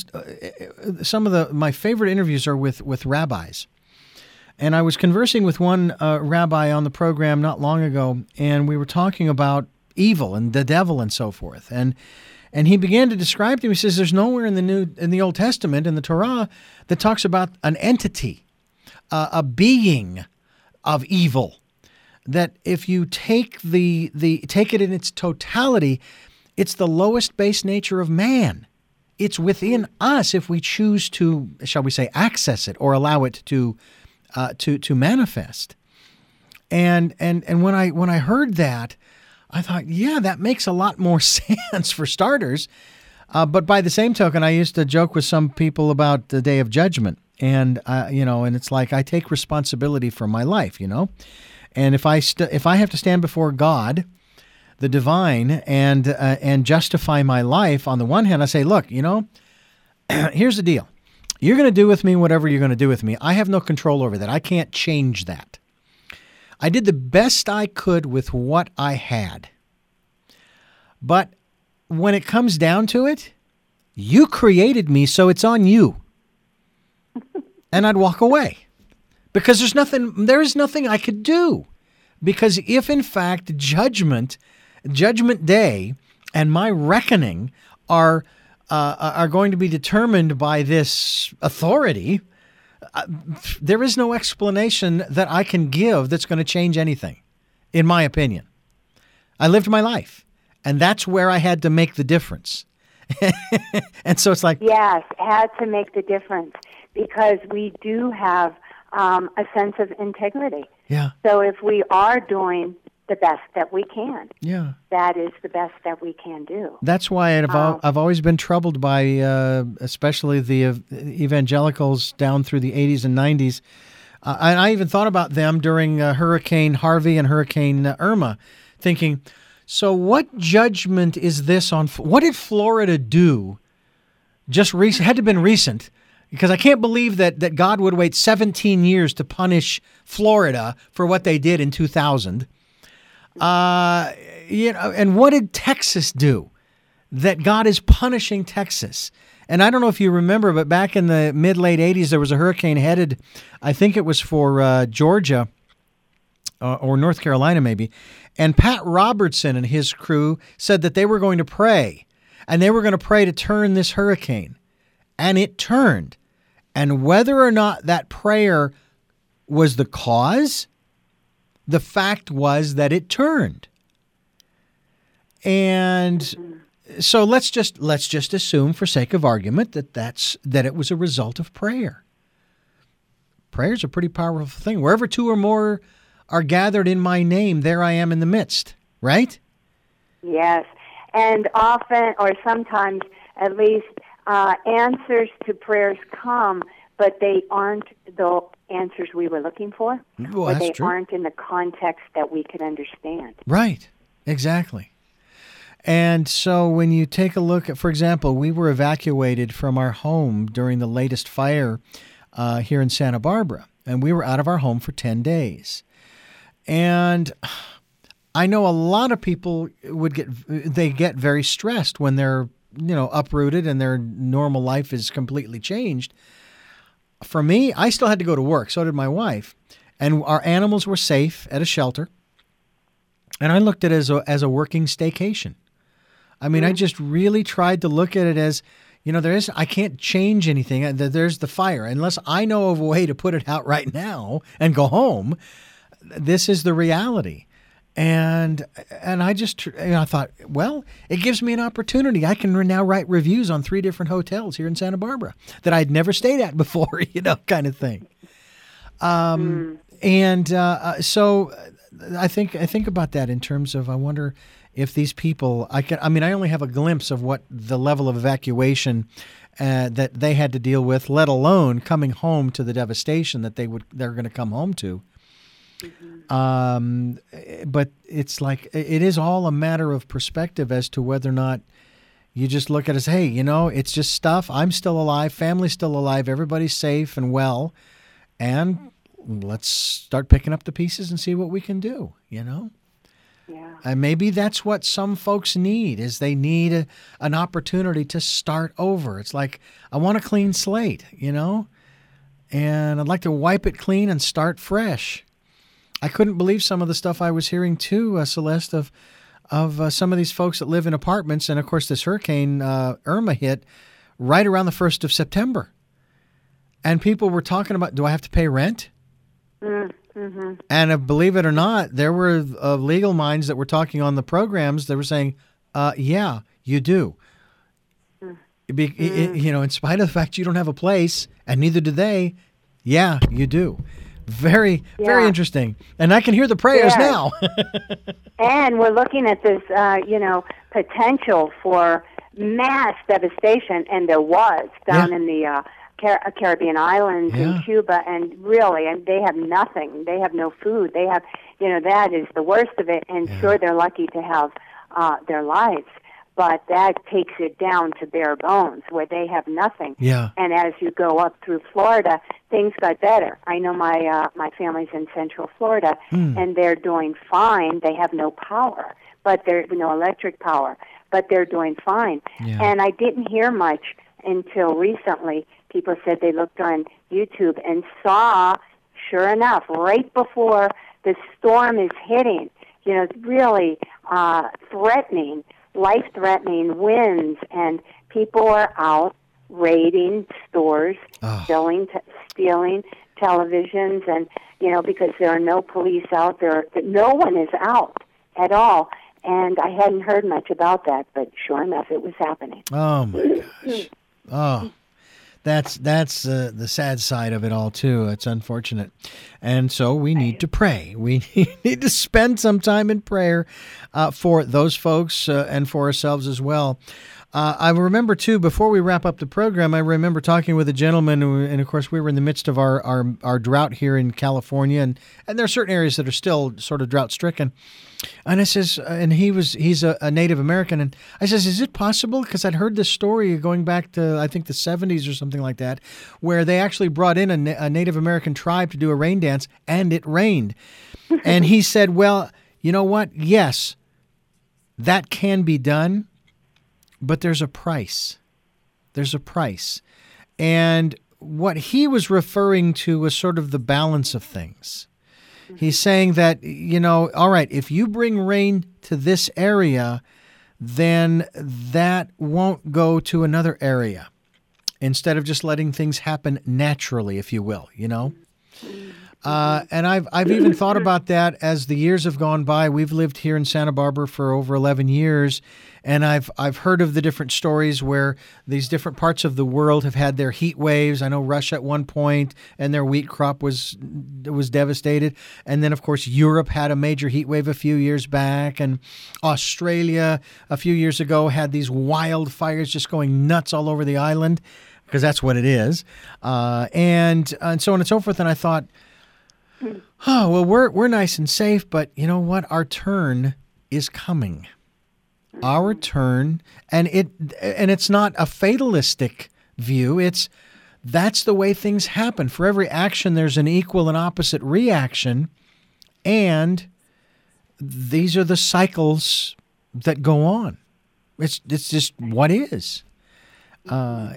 my favorite interviews are with rabbis. And I was conversing with one rabbi on the program not long ago, and we were talking about evil and the devil and so forth. And he began to describe to me, he says, there's nowhere in the Old Testament, in the Torah, that talks about an entity, a being of evil. That if you take take it in its totality, it's the lowest base nature of man. It's within us if we choose to, shall we say, access it or allow it to manifest. And when I heard that, I thought, yeah, that makes a lot more sense for starters. But by the same token, I used to joke with some people about the Day of Judgment, and and it's like I take responsibility for my life, And if I have to stand before God, the divine, and justify my life, on the one hand, I say, look, here's the deal. You're going to do with me whatever you're going to do with me. I have no control over that. I can't change that. I did the best I could with what I had. But when it comes down to it, you created me, so it's on you. And I'd walk away. Because there is nothing I could do. Because if in fact judgment day, and my reckoning are going to be determined by this authority, there is no explanation that I can give that's going to change anything, in my opinion. I lived my life, and that's where I had to make the difference. And so it's like, yes, had to make the difference, because we do have a sense of integrity. Yeah. So if we are doing the best that we can, yeah, that is the best that we can do. That's why I've always been troubled by, especially the evangelicals down through the 80s and 90s, And I even thought about them during Hurricane Harvey and Hurricane Irma, thinking, so what judgment is this on? What did Florida do? Just recent, had to have been recent, because I can't believe that God would wait 17 years to punish Florida for what they did in 2000. And what did Texas do that God is punishing Texas? And I don't know if you remember, but back in the mid-late 80s, there was a hurricane headed, I think it was for Georgia or North Carolina maybe. And Pat Robertson and his crew said that they were going to pray. And they were going to pray to turn this hurricane. And it turned. And whether or not that prayer was the cause, the fact was that it turned. And so let's just assume, for sake of argument, that it was a result of prayer. Prayer is a pretty powerful thing. Wherever two or more are gathered in my name, there I am in the midst, right? Yes. And often, or sometimes at least, answers to prayers come, but they aren't the answers we were looking for, Well, or that's they true. aren't in the context that we could understand. Right. Exactly. And so when you take a look at, for example, we were evacuated from our home during the latest fire here in Santa Barbara, and we were out of our home for 10 days. And I know a lot of people get very stressed when they're, uprooted and their normal life is completely changed. For me, I still had to go to work. So did my wife. And our animals were safe at a shelter. And I looked at it as a working staycation. I mean, I just really tried to look at it as, I can't change anything. There's the fire. Unless I know of a way to put it out right now and go home, this is the reality. And I thought, well, it gives me an opportunity. I can now write reviews on 3 different hotels here in Santa Barbara that I'd never stayed at before, kind of thing. So I think about that in terms of, I wonder if these people, I only have a glimpse of what the level of evacuation that they had to deal with, let alone coming home to the devastation that they're going to come home to. But it's like, it is all a matter of perspective as to whether or not you just look at it as, hey, it's just stuff. I'm still alive. Family's still alive. Everybody's safe and well. And let's start picking up the pieces and see what we can do, Yeah. And maybe that's what some folks need, is they need an opportunity to start over. It's like, I want a clean slate, and I'd like to wipe it clean and start fresh. I couldn't believe some of the stuff I was hearing too, Celeste, of some of these folks that live in apartments. And of course, this hurricane Irma hit right around the 1st of September. And people were talking about, do I have to pay rent? Mm-hmm. And believe it or not, there were legal minds that were talking on the programs that were saying, yeah, you do. In spite of the fact you don't have a place, and neither do they, yeah, you do. Very interesting. And I can hear the prayers now. And we're looking at this, potential for mass devastation, and there was down in the Caribbean islands in Cuba, and really, and they have nothing. They have no food. They have, that is the worst of it. And sure, they're lucky to have their lives, but that takes it down to bare bones, where they have nothing. Yeah. And as you go up through Florida, things got better. I know my family's in Central Florida, and they're doing fine. They have no power, but they're no electric power, but they're doing fine. Yeah. And I didn't hear much until recently. People said they looked on YouTube and saw, sure enough, right before the storm is hitting, really threatening, life-threatening winds, and people are out raiding stores, stealing televisions, and, because there are no police out there, no one is out at all. And I hadn't heard much about that, but sure enough, it was happening. Oh, my gosh. Oh. That's the sad side of it all, too. It's unfortunate. And so we need to pray. We need to spend some time in prayer for those folks and for ourselves as well. I remember, too, before we wrap up the program, I remember talking with a gentleman, and of course, we were in the midst of our drought here in California, and there are certain areas that are still sort of drought-stricken. And I says, and he's a Native American, and I says, is it possible? Because I'd heard this story going back to, I think, the 70s or something like that, where they actually brought in a Native American tribe to do a rain dance, and it rained. And he said, well, you know what? Yes, that can be done. But there's a price. There's a price. And what he was referring to was sort of the balance of things. He's saying that, all right, if you bring rain to this area, then that won't go to another area, instead of just letting things happen naturally, if you will, And I've even thought about that as the years have gone by. We've lived here in Santa Barbara for over 11 years, and I've heard of the different stories where these different parts of the world have had their heat waves. I know Russia at one point, and their wheat crop was devastated. And then, of course, Europe had a major heat wave a few years back, and Australia a few years ago had these wildfires just going nuts all over the island, because that's what it is, and so on and so forth. And I thought, oh, well, we're nice and safe, but you know what? Our turn is coming. Our turn, and it's not a fatalistic view. That's the way things happen. For every action, there's an equal and opposite reaction, and these are the cycles that go on. It's just what is, so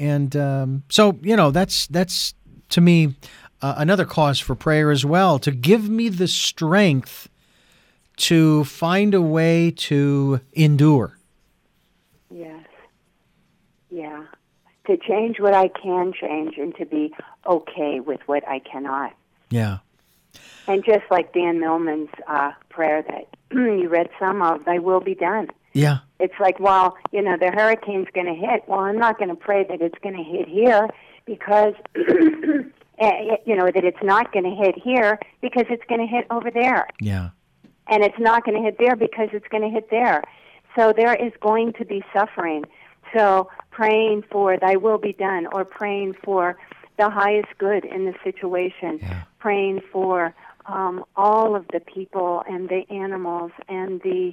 that's to me. Another cause for prayer as well, to give me the strength to find a way to endure. Yes. Yeah. To change what I can change and to be okay with what I cannot. Yeah. And just like Dan Millman's prayer that you read some of, thy will be done. Yeah. It's like, well, the hurricane's going to hit. Well, I'm not going to pray that it's going to hit here because... that it's not going to hit here because it's going to hit over there. Yeah. And it's not going to hit there because it's going to hit there. So there is going to be suffering. So praying for thy will be done, or praying for the highest good in the situation, praying for all of the people and the animals and the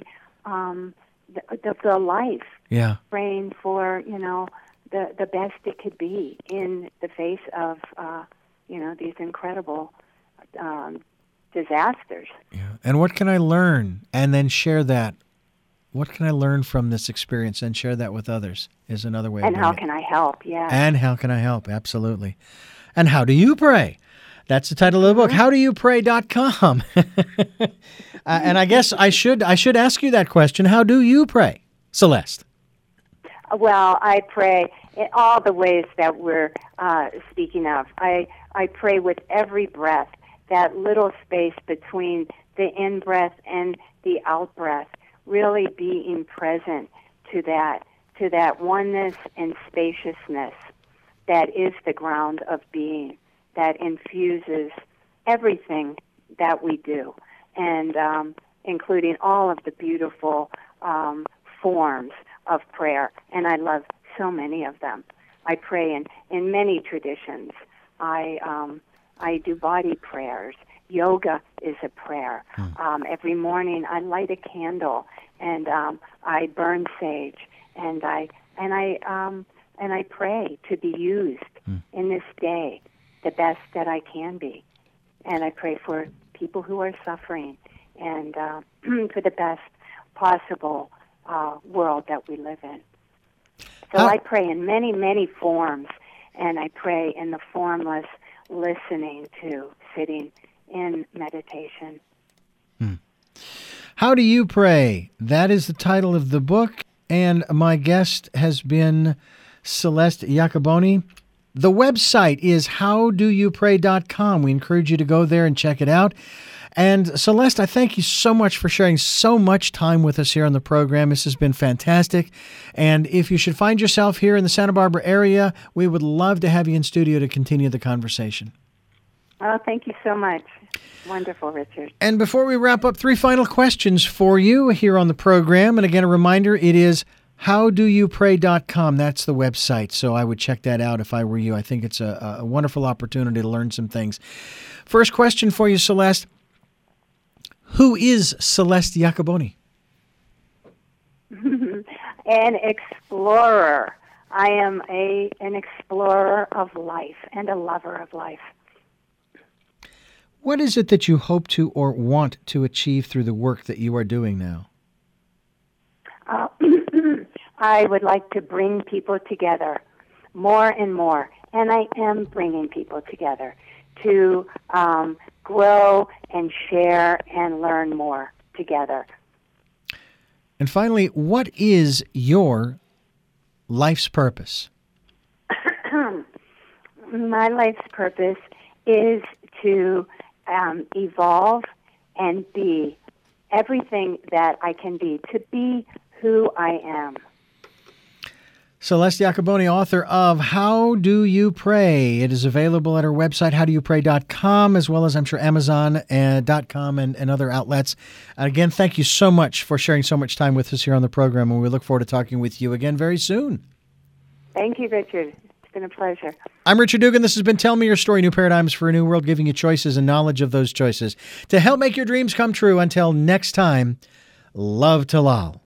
life. Yeah. Praying for, the best it could be in the face of these incredible disasters. Yeah. And what can I learn? And then share that. What can I learn from this experience and share that with others is another way. And how can I help? Yeah. And how can I help? Absolutely. And how do you pray? That's the title of the book, howdoyoupray.com. And I guess I should ask you that question. How do you pray, Celeste? Well, I pray in all the ways that we're speaking of. I pray with every breath, that little space between the in-breath and the out-breath, really being present to that oneness and spaciousness that is the ground of being, that infuses everything that we do, and including all of the beautiful forms of prayer. And I love so many of them. I pray in many traditions. I do body prayers. Yoga is a prayer. Every morning I light a candle and I burn sage and I pray to be used in this day the best that I can be. And I pray for people who are suffering and for the best possible world that we live in. So I pray in many, many forms, and I pray in the formless, listening to, sitting in meditation. How do you pray? That is the title of the book, and my guest has been Celeste Iacoboni. The website is howdoyoupray.com. We encourage you to go there and check it out. And Celeste, I thank you so much for sharing so much time with us here on the program. This has been fantastic. And if you should find yourself here in the Santa Barbara area, we would love to have you in studio to continue the conversation. Oh, thank you so much. Wonderful, Richard. And before we wrap up, 3 final questions for you here on the program. And again, a reminder, it is howdoyoupray.com. That's the website. So I would check that out if I were you. I think it's a wonderful opportunity to learn some things. First question for you, Celeste. Who is Celeste Iacoboni? An explorer. I am an explorer of life and a lover of life. What is it that you hope to or want to achieve through the work that you are doing now? I would like to bring people together more and more, and I am bringing people together to grow and share and learn more together. And finally, what is your life's purpose? My life's purpose is to evolve and be everything that I can be, to be who I am. Celeste Iacoboni, author of How Do You Pray? It is available at her website, howdoyoupray.com, as well as, I'm sure, Amazon.com and other outlets. Again, thank you so much for sharing so much time with us here on the program, and we look forward to talking with you again very soon. Thank you, Richard. It's been a pleasure. I'm Richard Dugan. This has been Tell Me Your Story, New Paradigms for a New World, giving you choices and knowledge of those choices to help make your dreams come true. Until next time, love to Lal.